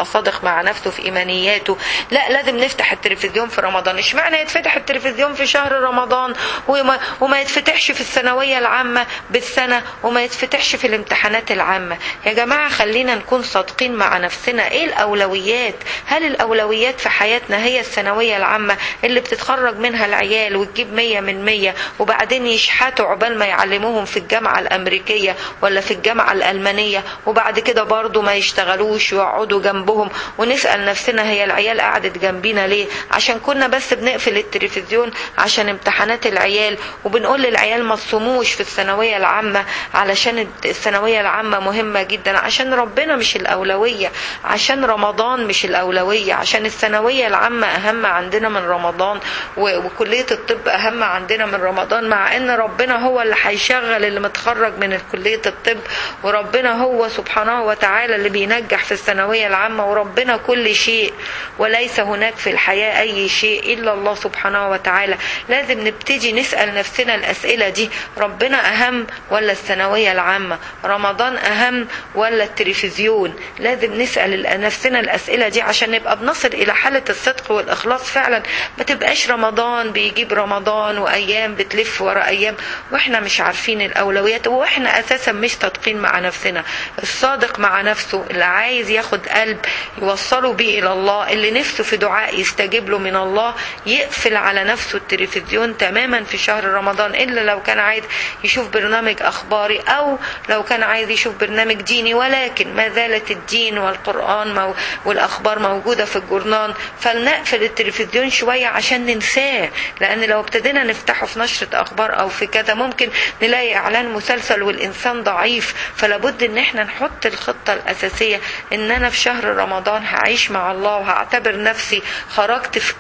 يبقى صادق مع نفسه في إيمانياته. لا، لازم نفتح التلفزيون في رمضان. اشمعنى يتفتح التلفزيون في شهر رمضان وما يتفتحش في الثانوية العامة بالسنة، وما يتفتحش في الامتحانات العامة؟ يا جماعة خلينا نكون صادقين مع نفسنا. ايه الأولويات؟ هل الأولويات في حياتنا هي الثانوية العامة اللي بتتخرج منها العيال وتجيب 100 من 100 وبعدين يشحتوا عقبال ما يعلموهم في الجامعة الأمريكية ولا في الجامعة الألمانية، وبعد كده برضو ما يشتغلوش ويقعدوا جنبهم؟ ونسأل نفسنا هي العيال قعدت جنبينا ليه؟ عشان كنا بس بنقفل التلفزيون عشان امتحانات العيال، وبنقول للعيال ما تصوموش في الثانوية العامة علشان الثانوية العامة مهمة جدا. عشان ربنا مش الأولوية، عشان رمضان مش الأولوية، عشان الثانوية العامة أهم عندنا من رمضان، وكلية الطب أهم عندنا من رمضان، مع ان ربنا هو اللي هيشغل اللي متخرج من كلية الطب، وربنا هو سبحانه وتعالى اللي بينجح في الثانوية العامة، وربنا كل شيء، وليس هناك في الحياة أي شيء إلا الله سبحانه وتعالى. لازم نبتدي نسأل نفسنا الأسئلة دي: ربنا أهم ولا الثانوية العامة؟ رمضان أهم ولا التلفزيون؟ لازم نسأل نفسنا الأسئلة دي عشان نبقى بنصل إلى حالة الصدق والإخلاص فعلا. ما تبقاش رمضان بيجيب رمضان وأيام بتلف ورا أيام واحنا مش عارفين الأولويات، واحنا أساسا مش صادقين مع نفسنا. الصادق مع نفسه اللي عايز ياخد قلب يوصله بيه إلى الله، اللي نفسه في دعاء يستجيب له من الله، يقفل على نفسه التلفزيون تماما في شهر رمضان، إلا لو كان عايز يشوف برنامج أخباري أو لو كان عايز يشوف برنامج ديني، ولكن ما زالت الدين والقرآن والأخبار موجودة في الجورنال. فلنقفل التلفزيون شوية عشان ننساه، لأن لو ابتدينا نفتحه في نشرة أخبار أو في كذا ممكن نلاقي إعلان مسلسل والإنسان ضعيف. فلابد إن احنا نحط الخطة الأساسية إن أنا في شهر رمضان هعيش مع الله، وهعتبر نفسي خرجت في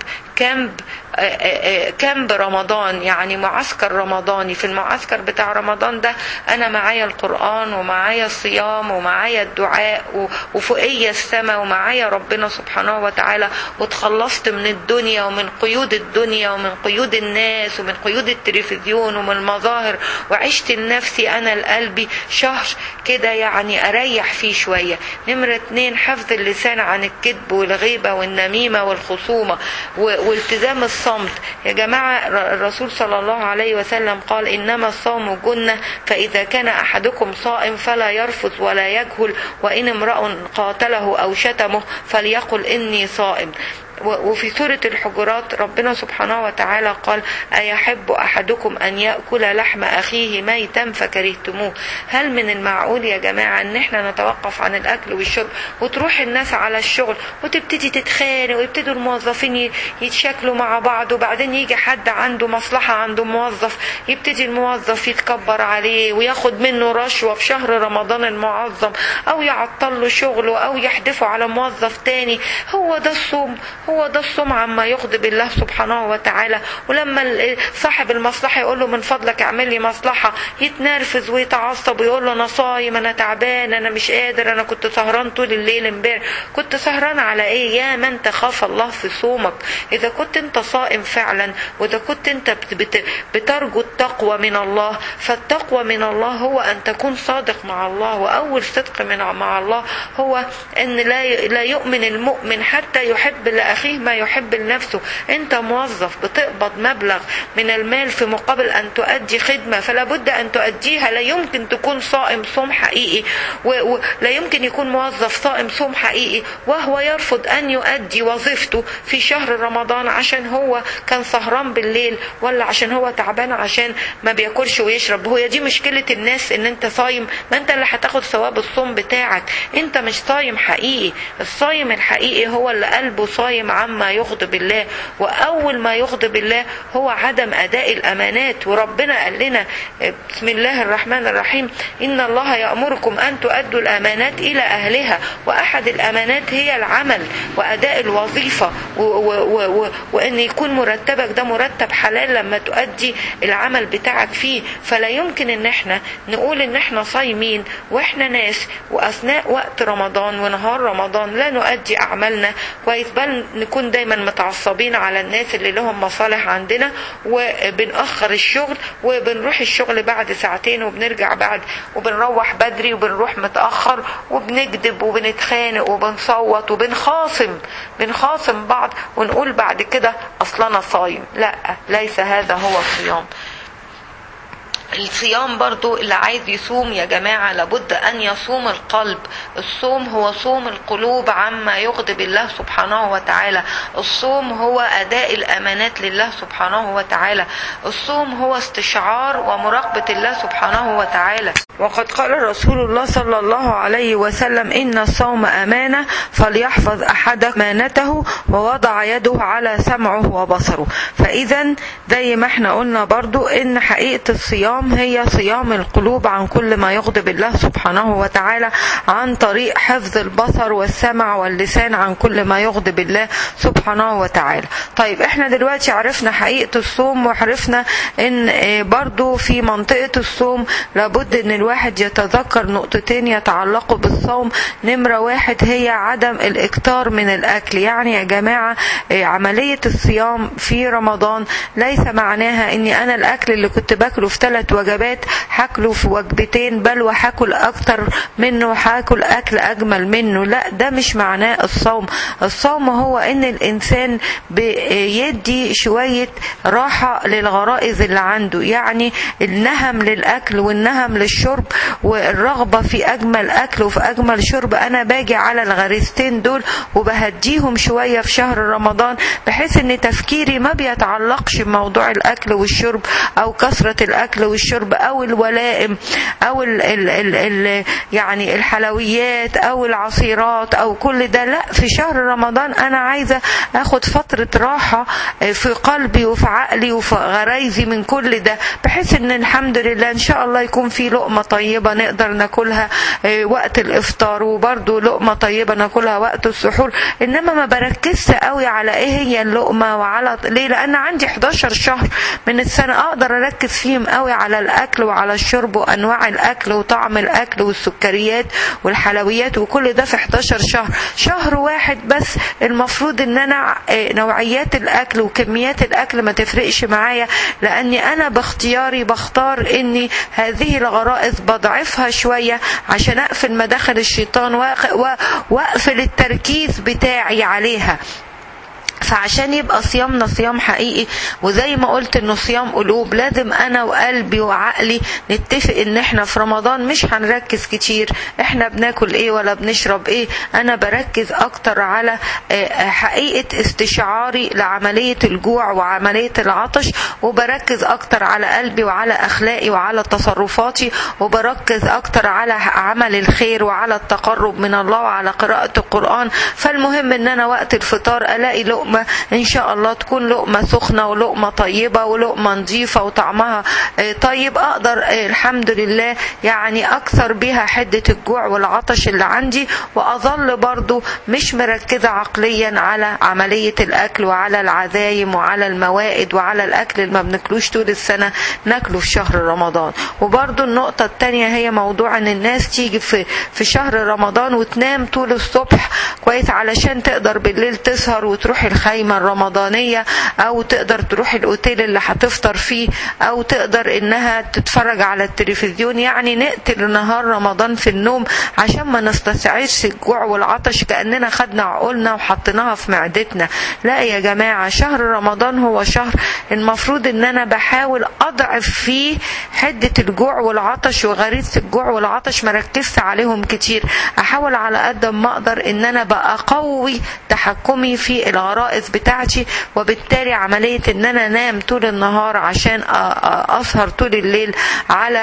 كامب رمضان، يعني معسكر رمضاني. في المعسكر بتاع رمضان ده أنا معايا القرآن ومعايا الصيام ومعايا الدعاء وفوقية السماء ومعايا ربنا سبحانه وتعالى، وتخلصت من الدنيا ومن قيود الدنيا ومن قيود الناس ومن قيود التلفزيون ومن المظاهر، وعشت لنفسي أنا لقلبي شهر كده يعني أريح فيه شوية. نمرة 2: حفظ اللسان عن الكذب والغيبة والنميمة والخصومة والتزام الصمت. يا جماعة الرسول صلى الله عليه وسلم قال: إنما الصوم جنة، فإذا كان أحدكم صائم فلا يرفث ولا يجهل، وإن امرأ قاتله أو شتمه فليقل إني صائم. وفي سورة الحجرات ربنا سبحانه وتعالى قال: أيحب أحدكم أن يأكل لحم أخيه ميتا فكرهتموه. هل من المعقول يا جماعة أن احنا نتوقف عن الأكل والشرب وتروح الناس على الشغل وتبتدي تتخانق ويبتدوا الموظفين يتشكلوا مع بعض، وبعدين يجي حد عنده مصلحة عنده موظف يبتدي الموظف يتكبر عليه وياخد منه رشوة في شهر رمضان المعظم، أو يعطل له شغله أو يحدفه على موظف تاني؟ هو ده الصوم؟ هو ده الصوم عما يغضب الله سبحانه وتعالى؟ ولما صاحب المصلحة يقول له من فضلك اعمل لي مصلحة، يتنرفز ويتعصب ويقول له أنا صايم، أنا تعبان، أنا مش قادر، أنا كنت سهران طول الليل امبارح. كنت سهران على إيه؟ يا من تخاف الله في صومك. إذا كنت أنت صائم فعلا، وإذا كنت أنت بترجو التقوى من الله، فالتقوى من الله هو أن تكون صادق مع الله. وأول صدق مع الله هو أن لا يؤمن المؤمن حتى يحب لأخيه ما يحب لنفسه. أنت موظف بتقبض مبلغ من المال في مقابل أن تؤدي خدمة، فلا بد أن تؤديها. لا يمكن تكون صائم صوم حقيقي، ولا يمكن يكون موظف صائم صوم حقيقي وهو يرفض أن يؤدي وظيفته في شهر رمضان عشان هو كان سهران بالليل، ولا عشان هو تعبان عشان ما بياكلش ويشرب. هو دي مشكلة الناس ان انت صايم؟ ما انت اللي هتاخد ثواب الصوم بتاعك. انت مش صايم حقيقي. الصايم الحقيقي هو اللي قلبه صايم عما يغضب الله، وأول ما يغضب الله هو عدم أداء الأمانات. وربنا قال لنا بسم الله الرحمن الرحيم: إن الله يأمركم أن تؤدوا الأمانات إلى أهلها. وأحد الأمانات هي العمل وأداء الوظيفة، وأن يكون مرتبك ده مرتب حلال لما تؤدي العمل بتاعك فيه. فلا يمكن ان احنا نقول ان احنا صايمين واحنا ناس، واثناء وقت رمضان ونهار رمضان لا نؤدي اعمالنا كويس، بل نكون دايما متعصبين على الناس اللي لهم مصالح عندنا، وبنأخر الشغل وبنروح الشغل بعد ساعتين وبنرجع بعد، وبنروح بدري وبنروح متأخر، وبنكذب وبنتخانق وبنصوت بنخاصم بعض، ونقول بعد كده أصلنا صايم. لا، ليس هذا هو الصيام. الصيام برضو اللي عايز يصوم يا جماعة لابد أن يصوم القلب. الصوم هو صوم القلوب عما يغضب الله سبحانه وتعالى. الصوم هو أداء الأمانات لله سبحانه وتعالى. الصوم هو استشعار ومراقبة الله سبحانه وتعالى. وقد قال رسول الله صلى الله عليه وسلم: إن الصوم أمانة فليحفظ أحدكم أمانته ووضع يده على سمعه وبصره. فإذا زي ما احنا قلنا برضو إن حقيقة الصيام هي صيام القلوب عن كل ما يغضب الله سبحانه وتعالى، عن طريق حفظ البصر والسمع واللسان عن كل ما يغضب الله سبحانه وتعالى. طيب احنا دلوقتي عرفنا حقيقة الصوم، وعرفنا ان برضو في منطقة الصوم لابد ان الواحد يتذكر نقطتين يتعلقوا بالصوم. نمرة 1 هي عدم الاكتار من الاكل. يعني يا جماعة عملية الصيام في رمضان ليس معناها اني انا الاكل اللي كنت باكله في 3 وجبات هاكله في وجبتين، بل وهاكل اكتر منه، هاكل اكل اجمل منه. لا، ده مش معناه الصوم. الصوم هو ان الانسان بيدي شوية راحة للغرائز اللي عنده، يعني النهم للاكل والنهم للشرب والرغبة في اجمل اكل وفي اجمل شرب. انا باجي على الغريزتين دول وبهديهم شوية في شهر رمضان، بحيث ان تفكيري ما بيتعلقش بموضوع الاكل والشرب او كثرة الاكل والشرب او الولائم او يعني الحلويات او العصيرات او كل ده. لا، في شهر رمضان انا عايزة اخد فترة راحة في قلبي وفي عقلي وفي غرايزي من كل ده، بحيث ان الحمد لله ان شاء الله يكون في لقمة طيبة نقدر ناكلها وقت الافطار، وبرضو لقمة طيبة ناكلها وقت السحور. انما ما بركزش قوي على ايه هي اللقمة وعلى ليه، لان عندي 11 شهر من السنة اقدر اركز فيهم قوي على الاكل وعلى الشرب وانواع الاكل وطعم الاكل والسكريات والحلويات وكل ده في 11 شهر. شهر واحد بس المفروض ان انا نوعيات الاكل وكميات الاكل ما تفرقش معايا، لاني انا باختياري بختار اني هذه الغرائز بضعفها شوية عشان اقفل مداخل الشيطان واقفل التركيز بتاعي عليها. فعشان يبقى صيامنا صيام حقيقي، وزي ما قلت انه صيام قلوب، لازم انا وقلبي وعقلي نتفق ان احنا في رمضان مش هنركز كتير احنا بناكل ايه ولا بنشرب ايه. انا بركز اكتر على حقيقة استشعاري لعملية الجوع وعملية العطش، وبركز اكتر على قلبي وعلى اخلاقي وعلى تصرفاتي، وبركز اكتر على عمل الخير وعلى التقرب من الله وعلى قراءة القرآن. فالمهم ان انا وقت الفطار الاقي لقمة ان شاء الله تكون لقمة سخنة ولقمة طيبة ولقمة نظيفة وطعمها طيب، اقدر الحمد لله يعني اكثر بها حدة الجوع والعطش اللي عندي، واظل برضو مش مركزة عقليا على عملية الاكل وعلى العزايم وعلى الموائد وعلى الاكل اللي ما بناكلوش طول السنة ناكله في شهر رمضان. وبرضو النقطة التانية هي موضوع ان الناس تيجي في شهر رمضان وتنام طول الصبح كويس علشان تقدر بالليل تسهر وتروح الخيمة الرمضانية، او تقدر تروح الاوتيل اللي هتفطر فيه، او تقدر انها تتفرج على التلفزيون. يعني نقتل نهار رمضان في النوم عشان ما نستسعرش الجوع والعطش كأننا خدنا عقولنا وحطيناها في معدتنا. لا يا جماعة، شهر رمضان هو شهر المفروض ان انا بحاول اضعف فيه حدة الجوع والعطش وغريزة الجوع والعطش، مركزت عليهم كتير. احاول على قد ما اقدر ان انا بقى اقوي تحكمي في الغرائز بتاعتي، وبالتالي عملية ان انا انام طول النهار عشان اسهر طول الليل على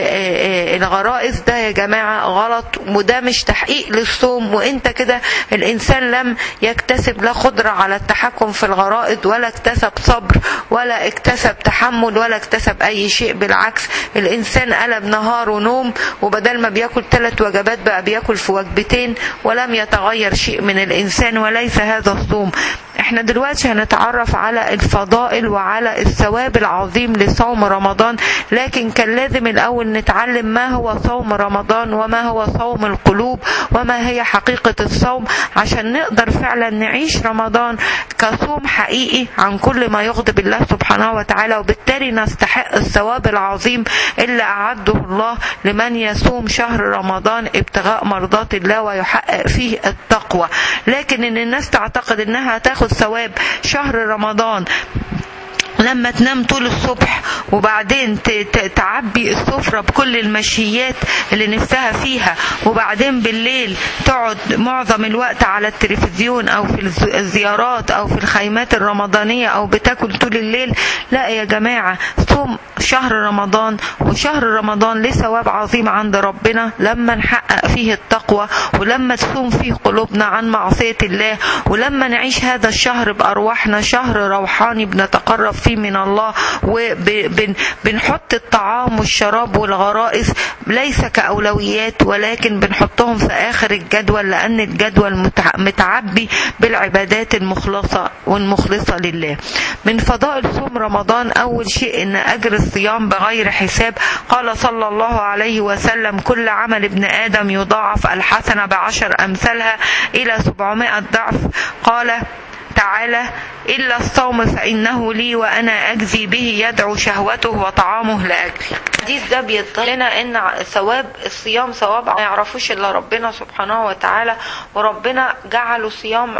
الغرائز، ده يا جماعة غلط، وده مش تحقيق للصوم. وانت كده الانسان لم يكتسب لا قدرة على التحكم في الغرائز، ولا اكتسب صبر، ولا اكتسب تحمل، ولا اكتسب اي شيء. بالعكس، الانسان قلب نهار ونوم، وبدل ما بياكل 3 وجبات بقى بياكل في وجبتين، ولم يتغير شيء من الانسان، وليس هذا الصوم. احنا دلوقتي هنتعرف على الفضائل وعلى الثواب العظيم لصوم رمضان، لكن كان لازم الأول نتعلم ما هو صوم رمضان وما هو صوم القلوب وما هي حقيقة الصوم، عشان نقدر فعلا نعيش رمضان كصوم حقيقي عن كل ما يغضب الله سبحانه وتعالى، وبالتالي نستحق الثواب العظيم اللي أعده الله لمن يصوم شهر رمضان ابتغاء مرضات الله ويحقق فيه التقوى. لكن ان الناس تعتقد انها تاخد ثواب شهر رمضان لما تنام طول الصبح وبعدين تعبي السفرة بكل المشيات اللي نفسها فيها، وبعدين بالليل تقعد معظم الوقت على التلفزيون او في الزيارات او في الخيمات الرمضانية او بتاكل طول الليل. لا يا جماعة، صوم شهر رمضان، وشهر رمضان له ثواب عظيم عند ربنا لما نحقق فيه التقوى، ولما تصوم فيه قلوبنا عن معصية الله، ولما نعيش هذا الشهر بأرواحنا شهر روحاني بنتقرب فيه من الله، وبنحط الطعام والشراب والغرائز ليس كأولويات ولكن بنحطهم في آخر الجدول، لأن الجدول متعبي بالعبادات المخلصة والمخلصة لله. من فضائل صوم رمضان أول شيء إن أجر الصيام بغير حساب. قال صلى الله عليه وسلم: كل عمل ابن آدم يضاعف الحسنة ب10 أمثالها إلى 700 ضعف. قال تعالى: إلا الصوم فإنه لي وأنا أجزي به، يدعو شهوته وطعامه لأجلي. الحديث ده بيطلعنا إن ثواب الصيام ثواب ما يعرفوش إلا ربنا سبحانه وتعالى، وربنا جعله صيام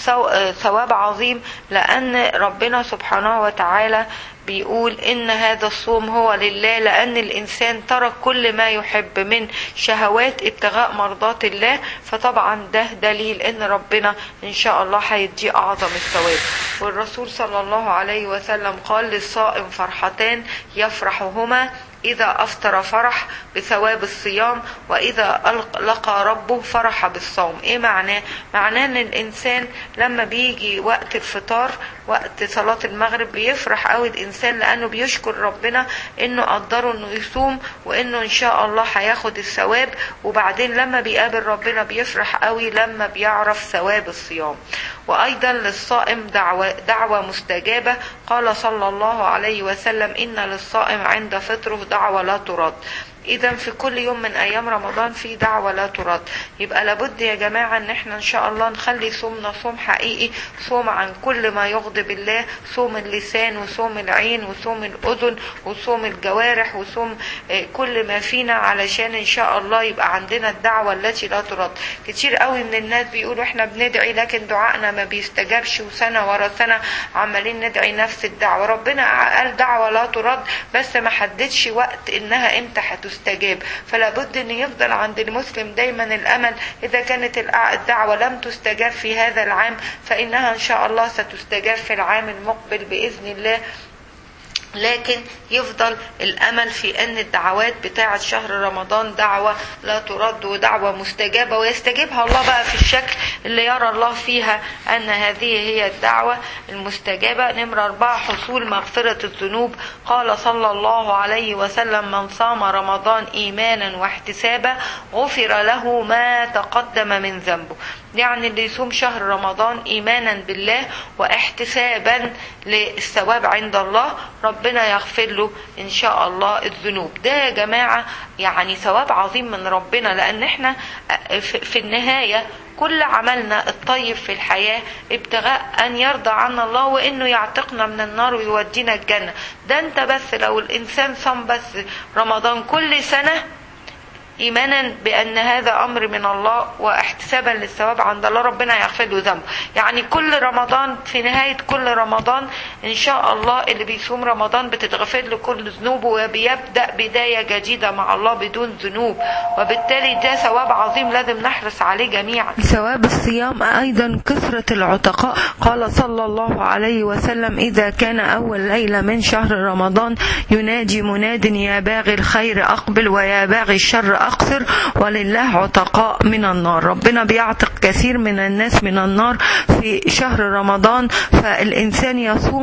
ثواب عظيم، لأن ربنا سبحانه وتعالى بيقول إن هذا الصوم هو لله، لأن الإنسان ترك كل ما يحب من شهوات ابتغاء مرضات الله، فطبعا ده دليل إن ربنا إن شاء الله هيديه أعظم الثواب. والرسول صلى الله عليه وسلم قال: للصائم فرحتان يفرحهما، إذا أفطر فرح بثواب الصيام، وإذا لقى ربه فرح بالصوم. إيه معناه؟ معناه إن الإنسان لما بيجي وقت الفطار وقت صلاة المغرب بيفرح قوي الإنسان، لأنه بيشكر ربنا إنه قدره إنه يصوم وإنه إن شاء الله هياخد الثواب. وبعدين لما بيقابل ربنا بيفرح قوي لما بيعرف ثواب الصيام. وأيضا للصائم دعوة مستجابة. قال صلى الله عليه وسلم: إن للصائم عند فطره دعوة لا ترد. إذا في كل يوم من أيام رمضان في دعوة لا ترد. يبقى لابد يا جماعة إن احنا إن شاء الله نخلي صومنا صوم حقيقي، صوم عن كل ما يغضب الله، صوم اللسان وصوم العين وصوم الأذن وصوم الجوارح وصوم كل ما فينا، علشان إن شاء الله يبقى عندنا الدعوة التي لا ترد. كتير قوي من الناس بيقولوا احنا بندعي لكن دعائنا ما بيستجابش، وسنة ورا سنة عمالين ندعي نفس الدعوة. ربنا قال دعوة لا ترد، بس ما حددش وقت إنها امتى هتستجاب. فلا بد ان يفضل عند المسلم دايما الامل، اذا كانت الدعوة لم تستجاب في هذا العام فانها ان شاء الله ستستجاب في العام المقبل باذن الله. لكن يفضل الامل في ان الدعوات بتاعة شهر رمضان دعوة لا ترد ودعوة مستجابة، ويستجيبها الله بقى في الشكل اللي يرى الله فيها ان هذه هي الدعوة المستجابة. نمرة 4: حصول مغفرة الذنوب. قال صلى الله عليه وسلم: من صام رمضان ايمانا واحتسابا غفر له ما تقدم من ذنبه. يعني اللي يصوم شهر رمضان ايمانا بالله واحتسابا للثواب عند الله ربنا يغفر له ان شاء الله الذنوب. ده يا جماعة يعني ثواب عظيم من ربنا، لان احنا في النهاية كل عملنا الطيب في الحياة ابتغاء ان يرضى عنا الله وانه يعتقنا من النار ويودينا الجنة. ده انت بس لو الانسان صام بس رمضان كل سنة إيمانا بأن هذا أمر من الله واحتسابا للثواب عند الله ربنا يغفر له ذنبه. يعني كل رمضان في نهاية كل رمضان إن شاء الله اللي بيصوم رمضان بتتغفر له كل ذنوبه وبيبدأ بداية جديدة مع الله بدون ذنوب، وبالتالي ده ثواب عظيم لازم نحرص عليه جميعا. ثواب الصيام أيضا كثرة العتقاء. قال صلى الله عليه وسلم: إذا كان أول ليلة من شهر رمضان ينادي مناد: يا باغي الخير أقبل ويا باغي الشر أقصر ولله عتقاء من النار. ربنا بيعتق كثير من الناس من النار في شهر رمضان، فالإنسان يصوم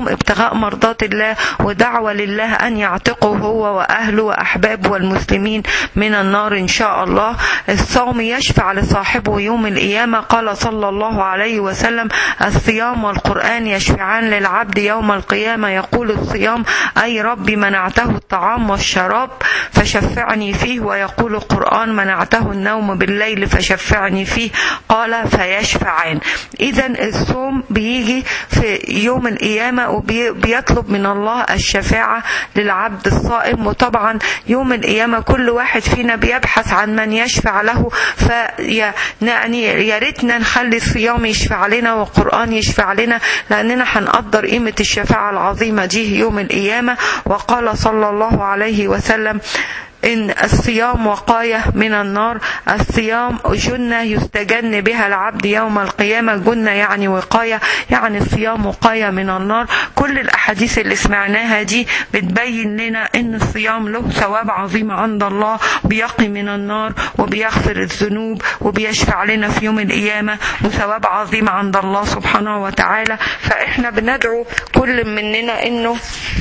الصوم ابتغاء مرضات الله ودعوة لله أن يعتقه هو وأهله وأحبابه والمسلمين من النار إن شاء الله. الصوم يشفع لصاحبه يوم القيامة. قال صلى الله عليه وسلم: الصيام والقرآن يشفعان للعبد يوم القيامة. يقول الصيام: أي ربي منعته الطعام والشراب فشفعني فيه. ويقول القرآن: منعته النوم بالليل فشفعني فيه. قال: فيشفعان. إذا الصوم بيجي في يوم القيامة وبيطلب من الله الشفاعة للعبد الصائم. وطبعا يوم القيامة كل واحد فينا بيبحث عن من يشفع له، يعني يا ريتنا نخلي الصيام يشفع لنا والقرآن يشفع لنا، لأننا هنقدر قيمة الشفاعة العظيمة دي يوم القيامة. وقال صلى الله عليه وسلم: إن الصيام وقاية من النار. الصيام جنة يستجن بها العبد يوم القيامة. جنة يعني وقاية، يعني الصيام وقاية من النار. كل الأحاديث اللي سمعناها دي بتبين لنا إن الصيام له ثواب عظيم عند الله، بيقي من النار وبيغفر الذنوب وبيشفع لنا في يوم القيامة، وثواب عظيم عند الله سبحانه وتعالى. فإحنا بندعو كل مننا إنه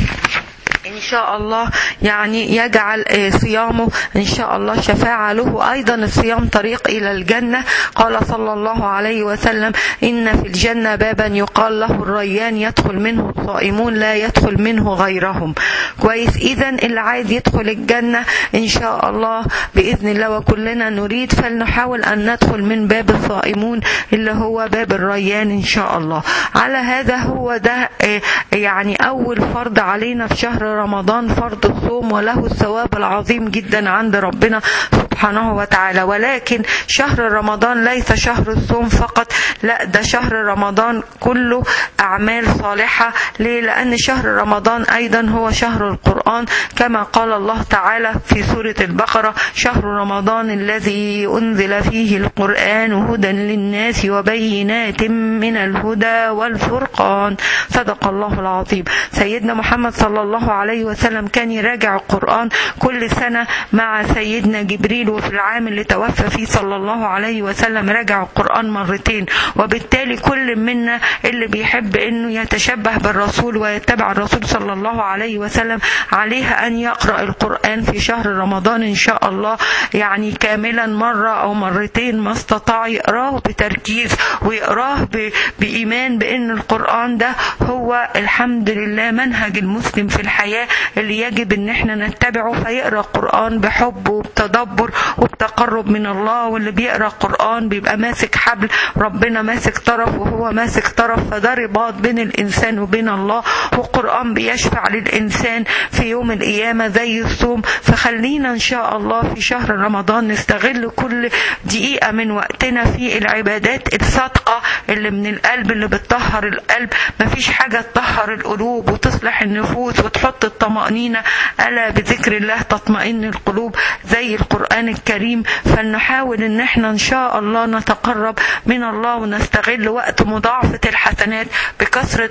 إن شاء الله يعني يجعل صيامه إن شاء الله شفاعة له. أيضا الصيام طريق إلى الجنة. قال صلى الله عليه وسلم: إن في الجنة بابا يقال له الريان يدخل منه الصائمون لا يدخل منه غيرهم. كويس. إذا اللي عايز يدخل الجنة إن شاء الله بإذن الله وكلنا نريد، فلنحاول أن ندخل من باب الصائمون اللي هو باب الريان إن شاء الله. على هذا هو ده يعني أول فرض علينا في شهر رمضان، فرض الصوم، وله الثواب العظيم جدا عند ربنا سبحانه وتعالى. ولكن شهر رمضان ليس شهر الصوم فقط، لا، ده شهر رمضان كله أعمال صالحة. ليه؟ لأن شهر رمضان أيضا هو شهر القرآن، كما قال الله تعالى في سورة البقرة: شهر رمضان الذي أنزل فيه القرآن هدى للناس وبينات من الهدى والفرقان. صدق الله العظيم. سيدنا محمد صلى الله عليه وسلم كان يراجع القرآن كل سنة مع سيدنا جبريل، وفي العام اللي توفى فيه صلى الله عليه وسلم راجع القرآن مرتين. وبالتالي كل منا اللي بيحب انه يتشبه بالرسول ويتبع الرسول صلى الله عليه وسلم عليه ان يقرأ القرآن في شهر رمضان ان شاء الله، يعني كاملا مرة او مرتين ما استطاع، يقراه بتركيز ويقراه بإيمان بان القرآن ده هو الحمد لله منهج المسلم في الحياة اللي يجب ان احنا نتبعه. فيقرأ القرآن بحب وبتدبر وبتقرب من الله. واللي بيقرأ القرآن بيبقى ماسك حبل، ربنا ماسك طرف وهو ماسك طرف، فده رباط بين الإنسان وبين الله. والقرآن بيشفع للإنسان في يوم القيامة زي الصوم. فخلينا إن شاء الله في شهر رمضان نستغل كل دقيقة من وقتنا في العبادات الصادقة اللي من القلب، اللي بتطهر القلب. مفيش حاجة تطهر القلوب وتصلح النفوس وتحط الطمأنينة، ألا بذكر الله تطمئن القلوب، زي القرآن الكريم. فلنحاول ان احنا ان شاء الله نتقرب من الله ونستغل وقت مضاعفة الحسنات بكثرة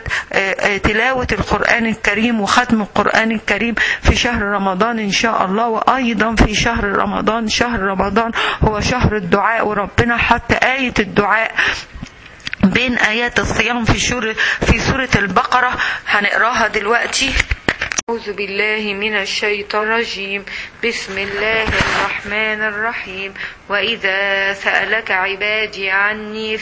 تلاوة القرآن الكريم وختم القرآن الكريم في شهر رمضان ان شاء الله. وايضا في شهر رمضان، شهر رمضان هو شهر الدعاء، وربنا حط آية الدعاء بين آيات الصيام في سورة البقرة، هنقراها دلوقتي. أعوذ بالله من الشيطان الرجيم. بسم الله الرحمن الرحيم. وإذا سألك عبادي عني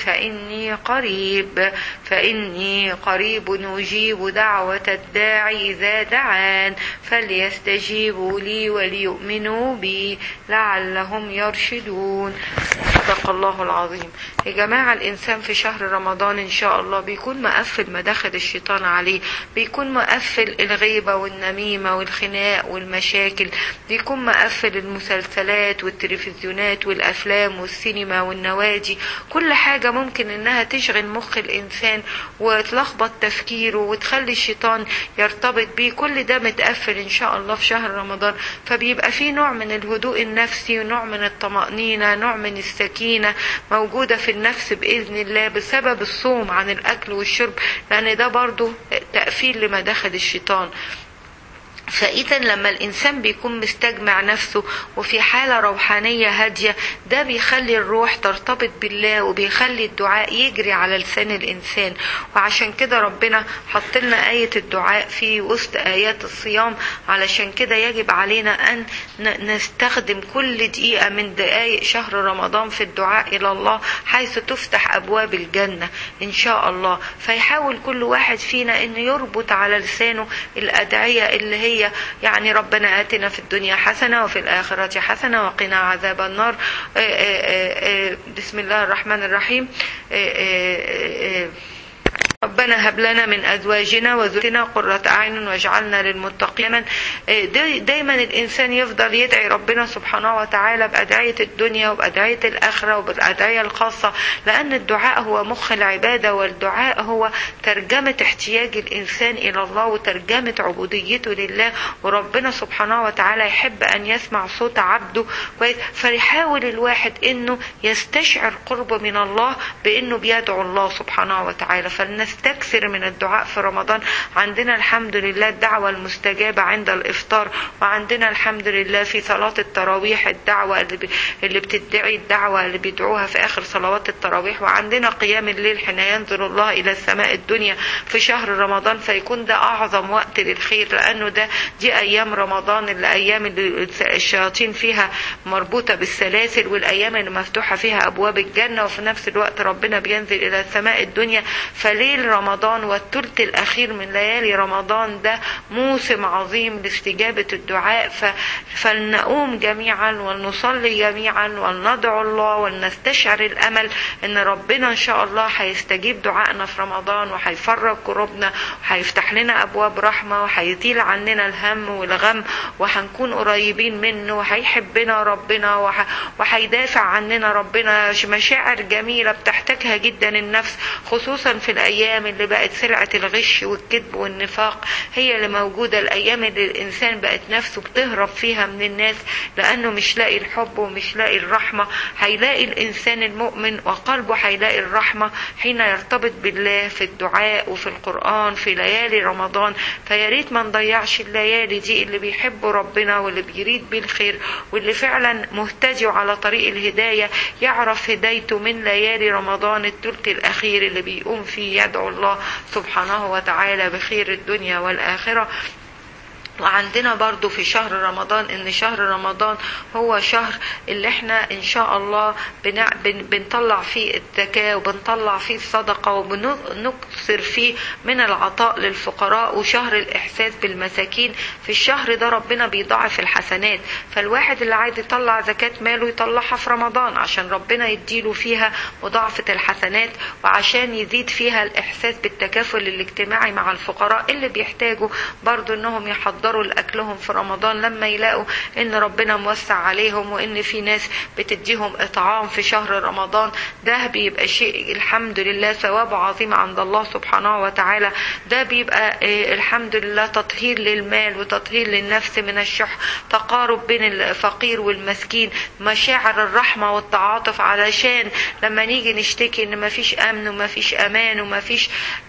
فإني قريب أجيب دعوة الداعي إذا دعان فليستجيبوا لي وليؤمنوا بي لعلهم يرشدون. صدق الله العظيم. يا جماعة، الإنسان في شهر رمضان إن شاء الله بيكون مقفل مداخل الشيطان عليه، بيكون مقفل الغيبة والنميمة والخناق والمشاكل، بيكون مقفل المسلسلات والتلفزيونات والأفلام والسينما والنوادي. كل حاجة ممكن إنها تشغل مخ الإنسان وتلخبط تفكيره وتخلي الشيطان يرتبط بيه، كل ده متقفل إن شاء الله في شهر رمضان. فبيبقى فيه نوع من الهدوء النفسي ونوع من الطمأنينة، نوع من السكينة موجودة في النفس بإذن الله بسبب الصوم عن الأكل والشرب، لأن ده برضو تقفيل لمداخل الشيطان. فإذا لما الإنسان بيكون مستجمع نفسه وفي حالة روحانية هادية، ده بيخلي الروح ترتبط بالله وبيخلي الدعاء يجري على لسان الإنسان. وعشان كده ربنا حط لنا آية الدعاء في وسط آيات الصيام، علشان كده يجب علينا أن نستخدم كل دقيقة من دقائق شهر رمضان في الدعاء إلى الله، حيث تفتح أبواب الجنة إن شاء الله. فيحاول كل واحد فينا أن يربط على لسانه الأدعية اللي هي يعني ربنا آتنا في الدنيا حسنة وفي الآخرة حسنة وقنا عذاب النار. بسم الله الرحمن الرحيم. ربنا هب لنا من أزواجنا وذريتنا قرة أعين واجعلنا للمتقين. دايما الإنسان يفضل يدعي ربنا سبحانه وتعالى بأدعية الدنيا وبأدعية الآخرة وبالأدعية الخاصة، لأن الدعاء هو مخ العبادة، والدعاء هو ترجمة احتياج الإنسان إلى الله وترجمة عبوديته لله. وربنا سبحانه وتعالى يحب أن يسمع صوت عبده، فيحاول الواحد أنه يستشعر قرب من الله بأنه بيدعو الله سبحانه وتعالى. فلنستكثر من الدعاء في رمضان. عندنا الحمد لله الدعوة المستجابة عند الإفطار، وعندنا الحمد لله في صلاة التراويح الدعوة اللي بتدعي الدعوة اللي بيدعوها في آخر صلوات التراويح، وعندنا قيام الليل حين ينزل الله إلى السماء الدنيا في شهر رمضان. فيكون ده أعظم وقت للخير، لأنه دي أيام رمضان اللي أيام اللي الشياطين فيها مربوطة بالسلاسل، والأيام اللي مفتوحة فيها أبواب الجنة، وفي نفس الوقت ربنا بينزل إلى السماء الدنيا. فليل رمضان والثلث الأخير من ليالي رمضان ده موسم عظيم لاستجابة الدعاء. فلنقوم جميعا ونصلي جميعا وندعو الله ونستشعر الأمل أن ربنا إن شاء الله هيستجيب دعائنا في رمضان، وهيفرج كروبنا، وهيفتح لنا أبواب رحمة، وهيزيل عننا الهم والغم، وهنكون قريبين منه، وهيحبنا ربنا، وهيدافع عننا ربنا. مشاعر جميلة بتحتاجها جدا النفس، خصوصا في الأيام اللي بقت سرعة الغش والكذب والنفاق هي اللي موجودة، الأيام اللي الإنسان بقت نفسه بتهرب فيها من الناس لأنه مش لاقي الحب ومش لاقي الرحمة. هيلاقي الإنسان المؤمن وقلبه هيلاقي الرحمة حين يرتبط بالله في الدعاء وفي القرآن في ليالي رمضان. فياريت ما نضيعش الليالي دي، اللي بيحبوا ربنا واللي بيريد بالخير واللي فعلا مهتدي على طريق الهداية يعرف هدايته من ليالي رمضان الثلث الأخير اللي بيقوم فيه يدعو الله سبحانه وتعالى بخير الدنيا والآخرة. وعندنا برضو في شهر رمضان ان شهر رمضان هو شهر اللي احنا ان شاء الله بنطلع فيه الزكاة وبنطلع فيه الصدقة وبنكثر فيه من العطاء للفقراء، وشهر الاحساس بالمساكين. في الشهر ده ربنا بيضاعف الحسنات، فالواحد اللي عايز يطلع زكاة ماله يطلعها في رمضان عشان ربنا يديله فيها مضاعفة الحسنات، وعشان يزيد فيها الاحساس بالتكافل الاجتماعي مع الفقراء اللي بيحتاجوا برضو انهم يحضروا لأكلهم في رمضان لما يلاقوا ان ربنا موسع عليهم وان في ناس بتديهم اطعام في شهر رمضان. ده بيبقى شيء الحمد لله ثوابه عظيم عند الله سبحانه وتعالى. ده بيبقى الحمد لله تطهير للمال وتطهير للنفس من الشح، تقارب بين الفقير والمسكين، مشاعر الرحمة والتعاطف، علشان لما نيجي نشتكي ان مفيش امن ومفيش امان ومفيش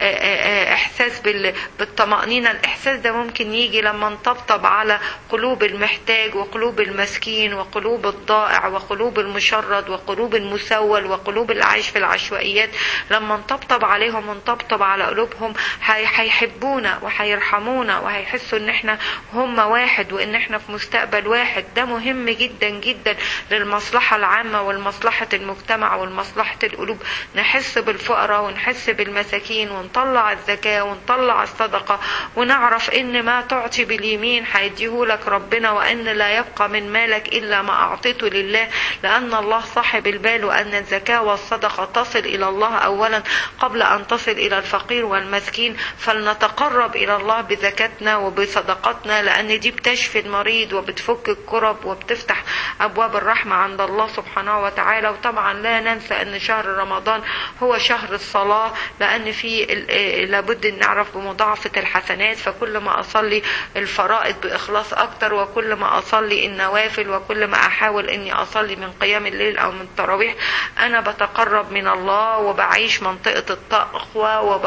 احساس بالطمأنينة. الاحساس ده ممكن يجي لما نطبطب على قلوب المحتاج وقلوب المسكين وقلوب الضائع وقلوب المشرد وقلوب المسول وقلوب اللي عايش في العشوائيات. لما نطبطب عليهم ونطبطب على قلوبهم هيحبونا وهيرحمونا وهيحسوا ان احنا هم واحد وان احنا في مستقبل واحد. ده مهم جدا جدا للمصلحة العامة والمصلحة المجتمع والمصلحة القلوب. نحس بالفقراء ونحس بالمساكين ونطلع الزكاة ونطلع الصدقة، ونعرف ان ما تعطي باليمين هيديهولك ربنا، وان لا يبقى من مالك الا ما اعطيته لله، لان الله صاحب البال، وان الزكاة والصدقة تصل الى الله اولا قبل ان تصل الى الفقير والمسكين. فلنتقرب الى الله بزكاتنا وبصدقاتنا، لان دي بتشفي المريض وبتفك الكرب وبتفتح ابواب الرحمة عند الله سبحانه وتعالى. وطبعا لا ننسى ان شهر رمضان هو شهر الصلاة، لان فيه لابد ان نعرف بمضاعفة الحسنات. فكل ما اصلي الفرائض بإخلاص أكتر، وكل ما أصلي النوافل وكل ما أحاول إني أصلي من قيام الليل أو من التراويح أنا بتقرب من الله وبعيش منطقة التقوى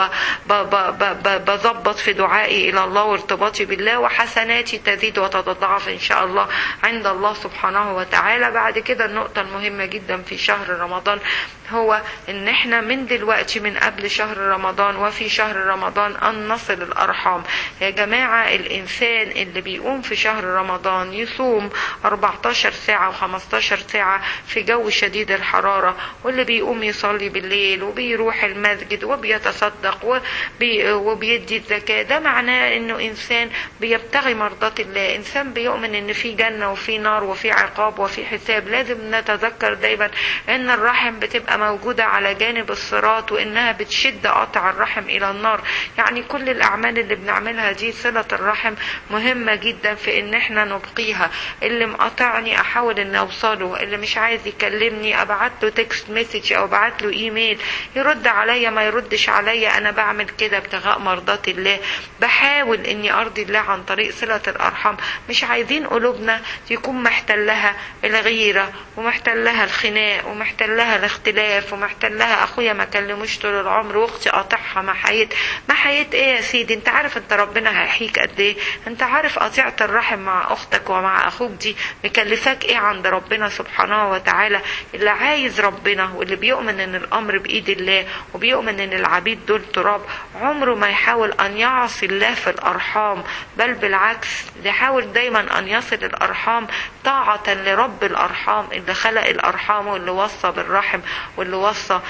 وبظبط في دعائي إلى الله وارتباطي بالله، وحسناتي تزيد وتتضاعف إن شاء الله عند الله سبحانه وتعالى. بعد كده النقطة المهمة جدا في شهر رمضان هو ان احنا من دلوقتي من قبل شهر رمضان وفي شهر رمضان ان نصل الارحام. يا جماعة الانسان اللي بيقوم في شهر رمضان يصوم 14 ساعة و15 ساعة في جو شديد الحرارة، واللي بيقوم يصلي بالليل وبيروح المسجد وبيتصدق وبيدي الزكاة، ده معناه انه انسان بيبتغي مرضات الله، انسان بيؤمن ان في جنة وفي نار وفي عقاب وفي حساب. لازم نتذكر دايما ان الرحم بتبقى موجودة على جانب الصراط، وانها بتشد قطع الرحم الى النار. يعني كل الاعمال اللي بنعملها دي صلة الرحم مهمة جدا في ان احنا نبقيها. اللي مقاطعني احاول ان اوصله، اللي مش عايز يكلمني ابعت له تكست مسج او ابعت له ايميل، يرد عليا ما يردش عليا، انا بعمل كده ابتغاء مرضات الله، بحاول اني ارضي الله عن طريق صلة الارحام. مش عايزين قلوبنا يكون محتلها الغيرة ومحتلها الخناق ومحتلها الاختلاف ومحتلها اخويا ما كلموش طول العمر واختي قاطعها ما حيت ايه يا سيدي؟ انت عارف انت ربنا هيحيك قد ايه؟ انت عارف قطيعة الرحم مع اختك ومع اخوك دي مكلفاك ايه عند ربنا سبحانه وتعالى؟ اللي عايز ربنا واللي بيؤمن ان الامر بايد الله وبيؤمن ان العبيد دول تراب عمره ما يحاول ان يعصي الله في الارحام، بل بالعكس يحاول دايما ان يصل الارحام طاعة لرب الارحام اللي خلق الارحام واللي وصى بالرحم واللي وصى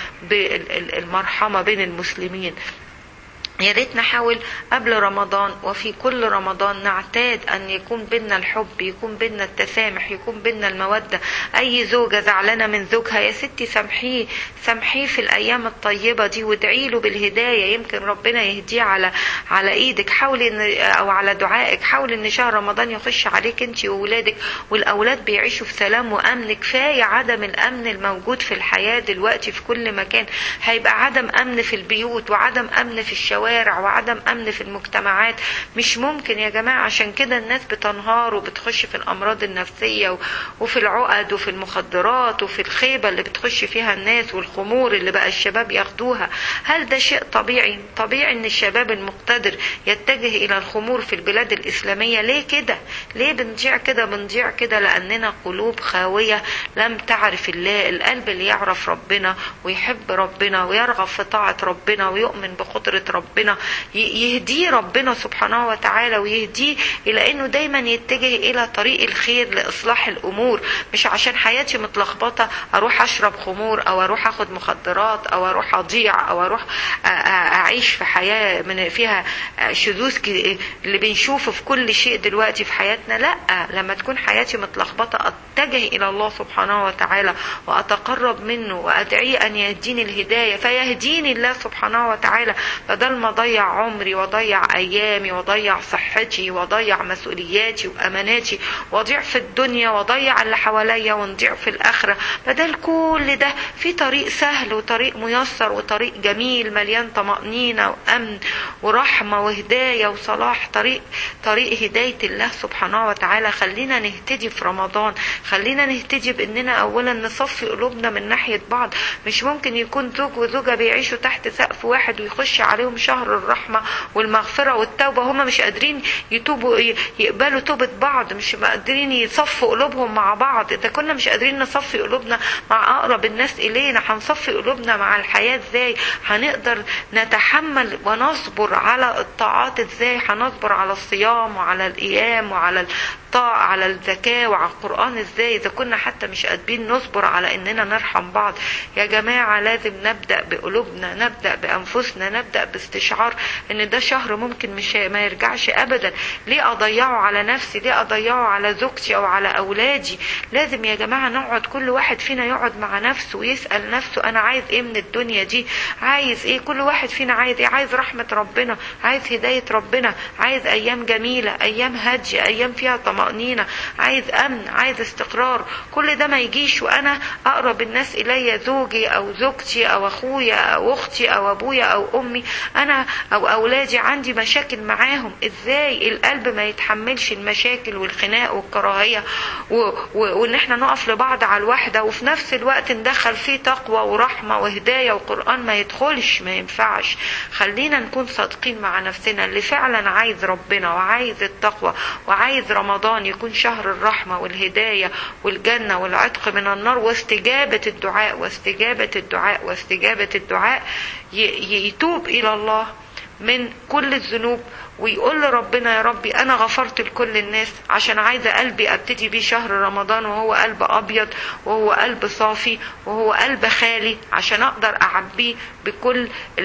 بالمرحمة بين المسلمين. يا ريت نحاول قبل رمضان وفي كل رمضان نعتاد ان يكون بينا الحب، يكون بينا التسامح، يكون بينا المودة. اي زوجة زعلانة من زوجها يا ستي سامحيه في الايام الطيبة دي وادعي له بالهداية، يمكن ربنا يهديه على ايدك. حاولي او على دعائك، حاولي ان شهر رمضان يخش عليك انت وولادك والاولاد بيعيشوا في سلام وامن. كفاية عدم الامن الموجود في الحياة دلوقتي في كل مكان، هيبقى عدم امن في البيوت وعدم امن في الشوارع وعدم امن في المجتمعات. مش ممكن يا جماعة. عشان كده الناس بتنهار وبتخش في الامراض النفسية وفي العقد وفي المخدرات وفي الخيبة اللي بتخش فيها الناس والخمور اللي بقى الشباب ياخدوها. هل ده شيء طبيعي؟ طبيعي ان الشباب المقتدر يتجه الى الخمور في البلاد الاسلامية؟ ليه كده؟ ليه بنضيع كده؟ لاننا قلوب خاوية لم تعرف الله. القلب اللي يعرف ربنا ويحب ربنا ويرغب في طاعة ربنا ويؤمن بقدرة ربنا يهديه ربنا سبحانه وتعالى، ويهديه الى انه دايما يتجه الى طريق الخير لاصلاح الامور. مش عشان حياتي متلخبطة اروح اشرب خمور او اروح اخد مخدرات او اروح اضيع او اروح اعيش في حياة من فيها شذوذ اللي بنشوفه في كل شيء دلوقتي في حياتنا. لا، لما تكون حياتي متلخبطة اتجه الى الله سبحانه وتعالى واتقرب منه وادعيه ان يهديني الهداية فيهديني الله سبحانه وتعالى، بدل ما اضيع عمري واضيع ايامي واضيع صحتي واضيع مسؤولياتي واماناتي واضيع في الدنيا واضيع اللي حواليا ونضيع في الاخرة. بدل كل ده في طريق سهل وطريق ميسر وطريق جميل مليان طمأنينة وامن ورحمة وهداية وصلاح، طريق هداية الله سبحانه وتعالى. خلينا نهتدي في رمضان، خلينا نهتدي باننا اولا نصفي قلوبنا من ناحية بعض. مش ممكن يكون زوج وزوجة بيعيشوا تحت سقف واحد ويخش عليهم شهر الرحمة والمغفرة والتوبة هما مش قادرين يتوبوا يقبلوا توبة بعض، مش قادرين يصفوا قلوبهم مع بعض. اذا كنا مش قادرين نصفي قلوبنا مع اقرب الناس الينا هنصفي قلوبنا مع الحياة ازاي؟ هنقدر نتحمل ونصبر على الطاعات ازاي؟ هنصبر على الصيام وعلى القيام وعلى الطاعة على الزكاة وعلى القرآن ازاي اذا كنا حتى مش قادرين نصبر على اننا نرحم بعض؟ يا جماعة لازم نبدأ بقلوبنا، نبدأ بأنفسنا، نبدأ باستشعار ان ده شهر ممكن مش ما يرجعش ابدا. ليه اضيعه على نفسي؟ ليه اضيعه على زوجتي او على اولادي؟ لازم يا جماعة نقعد كل واحد فينا يقعد مع نفسه ويسأل نفسه انا عايز ايه من الدنيا دي؟ عايز ايه؟ كل واحد فينا عايز ايه؟ عايز رحمة ربنا، عايز هداية ربنا، عايز ايام جميلة، ايام هادية، ايام فيها طمأنينة، عايز أمن، عايز استقرار. كل ده ما يجيش وأنا أقرب الناس إلي زوجي أو زوجتي أو أخويا أو أختي أو أبويا أو أمي، أنا أو أولادي عندي مشاكل معاهم. إزاي القلب ما يتحملش المشاكل والخناق والكراهية وإن احنا نقف لبعض على الوحدة، وفي نفس الوقت ندخل فيه تقوى ورحمة وهداية وقرآن؟ ما يدخلش، ما ينفعش. خلينا نكون صادقين مع نفسنا. اللي فعلا عايز ربنا وعايز التقوى وعايز رمضان يكون شهر الرحمة والهداية والجنة والعتق من النار واستجابة الدعاء واستجابة الدعاء واستجابة الدعاء، يتوب إلى الله من كل الذنوب ويقول لربنا يا ربي أنا غفرت لكل الناس، عشان عايزة قلبي أبتدي بيه شهر رمضان وهو قلب أبيض وهو قلب صافي وهو قلب خالي، عشان أقدر أعبيه بكل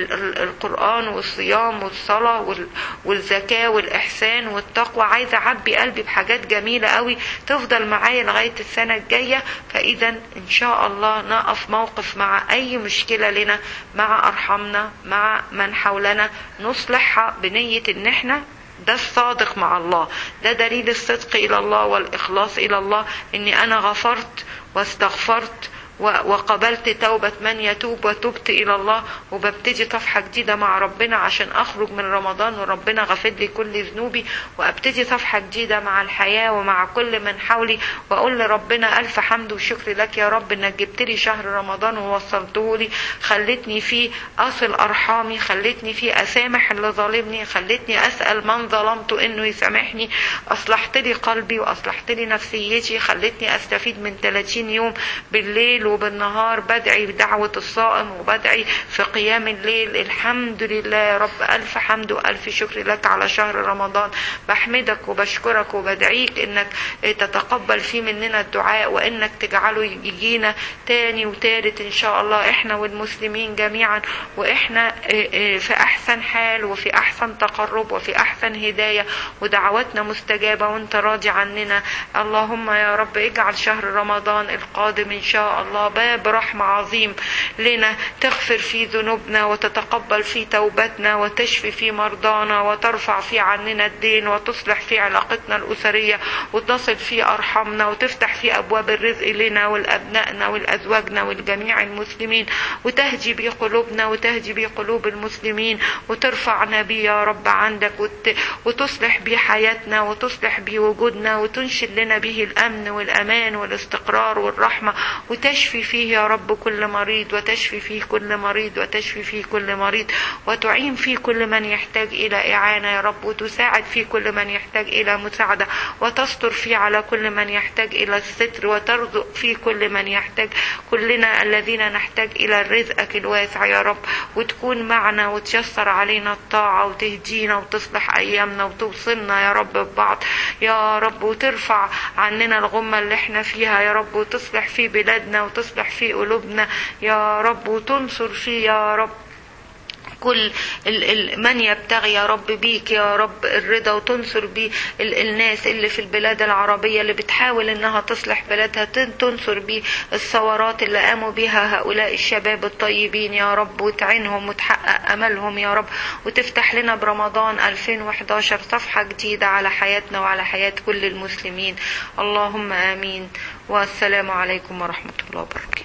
القرآن والصيام والصلاة والزكاة والإحسان والتقوى. عايزة أعبي قلبي بحاجات جميلة قوي تفضل معايا لغاية السنة الجاية. فإذا إن شاء الله نقف موقف مع أي مشكلة لنا، مع أرحامنا، مع من حولنا، نصلحها بنية إن احنا ده الصادق مع الله. ده دليل الصدق إلى الله والإخلاص إلى الله، إني أنا غفرت واستغفرت وقبلت توبة من يتوب وتبت إلى الله، وببتدي صفحة جديدة مع ربنا عشان أخرج من رمضان وربنا غفر لي كل ذنوبي، وأبتدي صفحة جديدة مع الحياة ومع كل من حولي، وأقول لربنا ألف حمد وشكر لك يا رب إنك جبت لي شهر رمضان ووصلته لي، خلتني فيه أصل أرحامي، خلتني فيه أسامح اللي ظالمني، خلتني أسأل من ظلمته إنه يسامحني، أصلحت لي قلبي وأصلحت لي نفسيتي، خلتني أستفيد من 30 يوم بالليل وبالنهار بدعي بدعوة الصائم وبدعي في قيام الليل. الحمد لله يا رب، ألف حمد وألف شكر لك على شهر رمضان. بحمدك وبشكرك وبدعيك إنك تتقبل فيه مننا الدعاء، وإنك تجعله يجينا تاني وتالت إن شاء الله إحنا والمسلمين جميعا، وإحنا في أحسن حال وفي أحسن تقرب وفي أحسن هداية، ودعواتنا مستجابة وإنت راضي عننا. اللهم يا رب اجعل شهر رمضان القادم إن شاء الله باب رحمة عظيم لنا، تغفر فيه ذنوبنا وتتقبل فيه توبتنا وتشفي فيه مرضانا وترفع فيه عننا الدين وتصلح فيه علاقتنا الأسرية وتصل فيه أرحامنا وتفتح فيه أبواب الرزق لنا ولأبنائنا ولأزواجنا ولجميع المسلمين، وتهدي بيه قلوبنا وتهدي بيه قلوب المسلمين، وترفعنا بيه يا رب عندك وتصلح بيه حياتنا وتصلح بيه وجودنا، وتنشر لنا به الأمن والأمان والاستقرار والرحمة، وتشفي فيه يا رب كل مريض، وتشفي فيه كل مريض، وتشفي فيه كل مريض، وتعين فيه كل من يحتاج إلى إعانة يا رب، وتساعد فيه كل من يحتاج إلى مساعدة، وتستر فيه على كل من يحتاج إلى الستر، وترزق فيه كل من يحتاج، كلنا الذين نحتاج إلى رزقك الواسع يا رب، وتكون معنا وتيسر علينا الطاعة وتهدينا وتصلح أيامنا وتوصلنا يا رب ببعض يا رب، وترفع عننا الغمة اللي احنا فيها يا رب، وتصلح في بلادنا وتصلح في قلوبنا يا رب، وتنصر فيه يا رب كل من يبتغي يا رب بيك يا رب الرضا، وتنصر بيه الناس اللي في البلاد العربية اللي بتحاول انها تصلح بلادها، تنصر بيه الثورات اللي قاموا بها هؤلاء الشباب الطيبين يا رب، وتعينهم وتحقق املهم يا رب، وتفتح لنا برمضان 2011 صفحة جديدة على حياتنا وعلى حياة كل المسلمين. اللهم آمين، والسلام عليكم ورحمة الله وبركاته.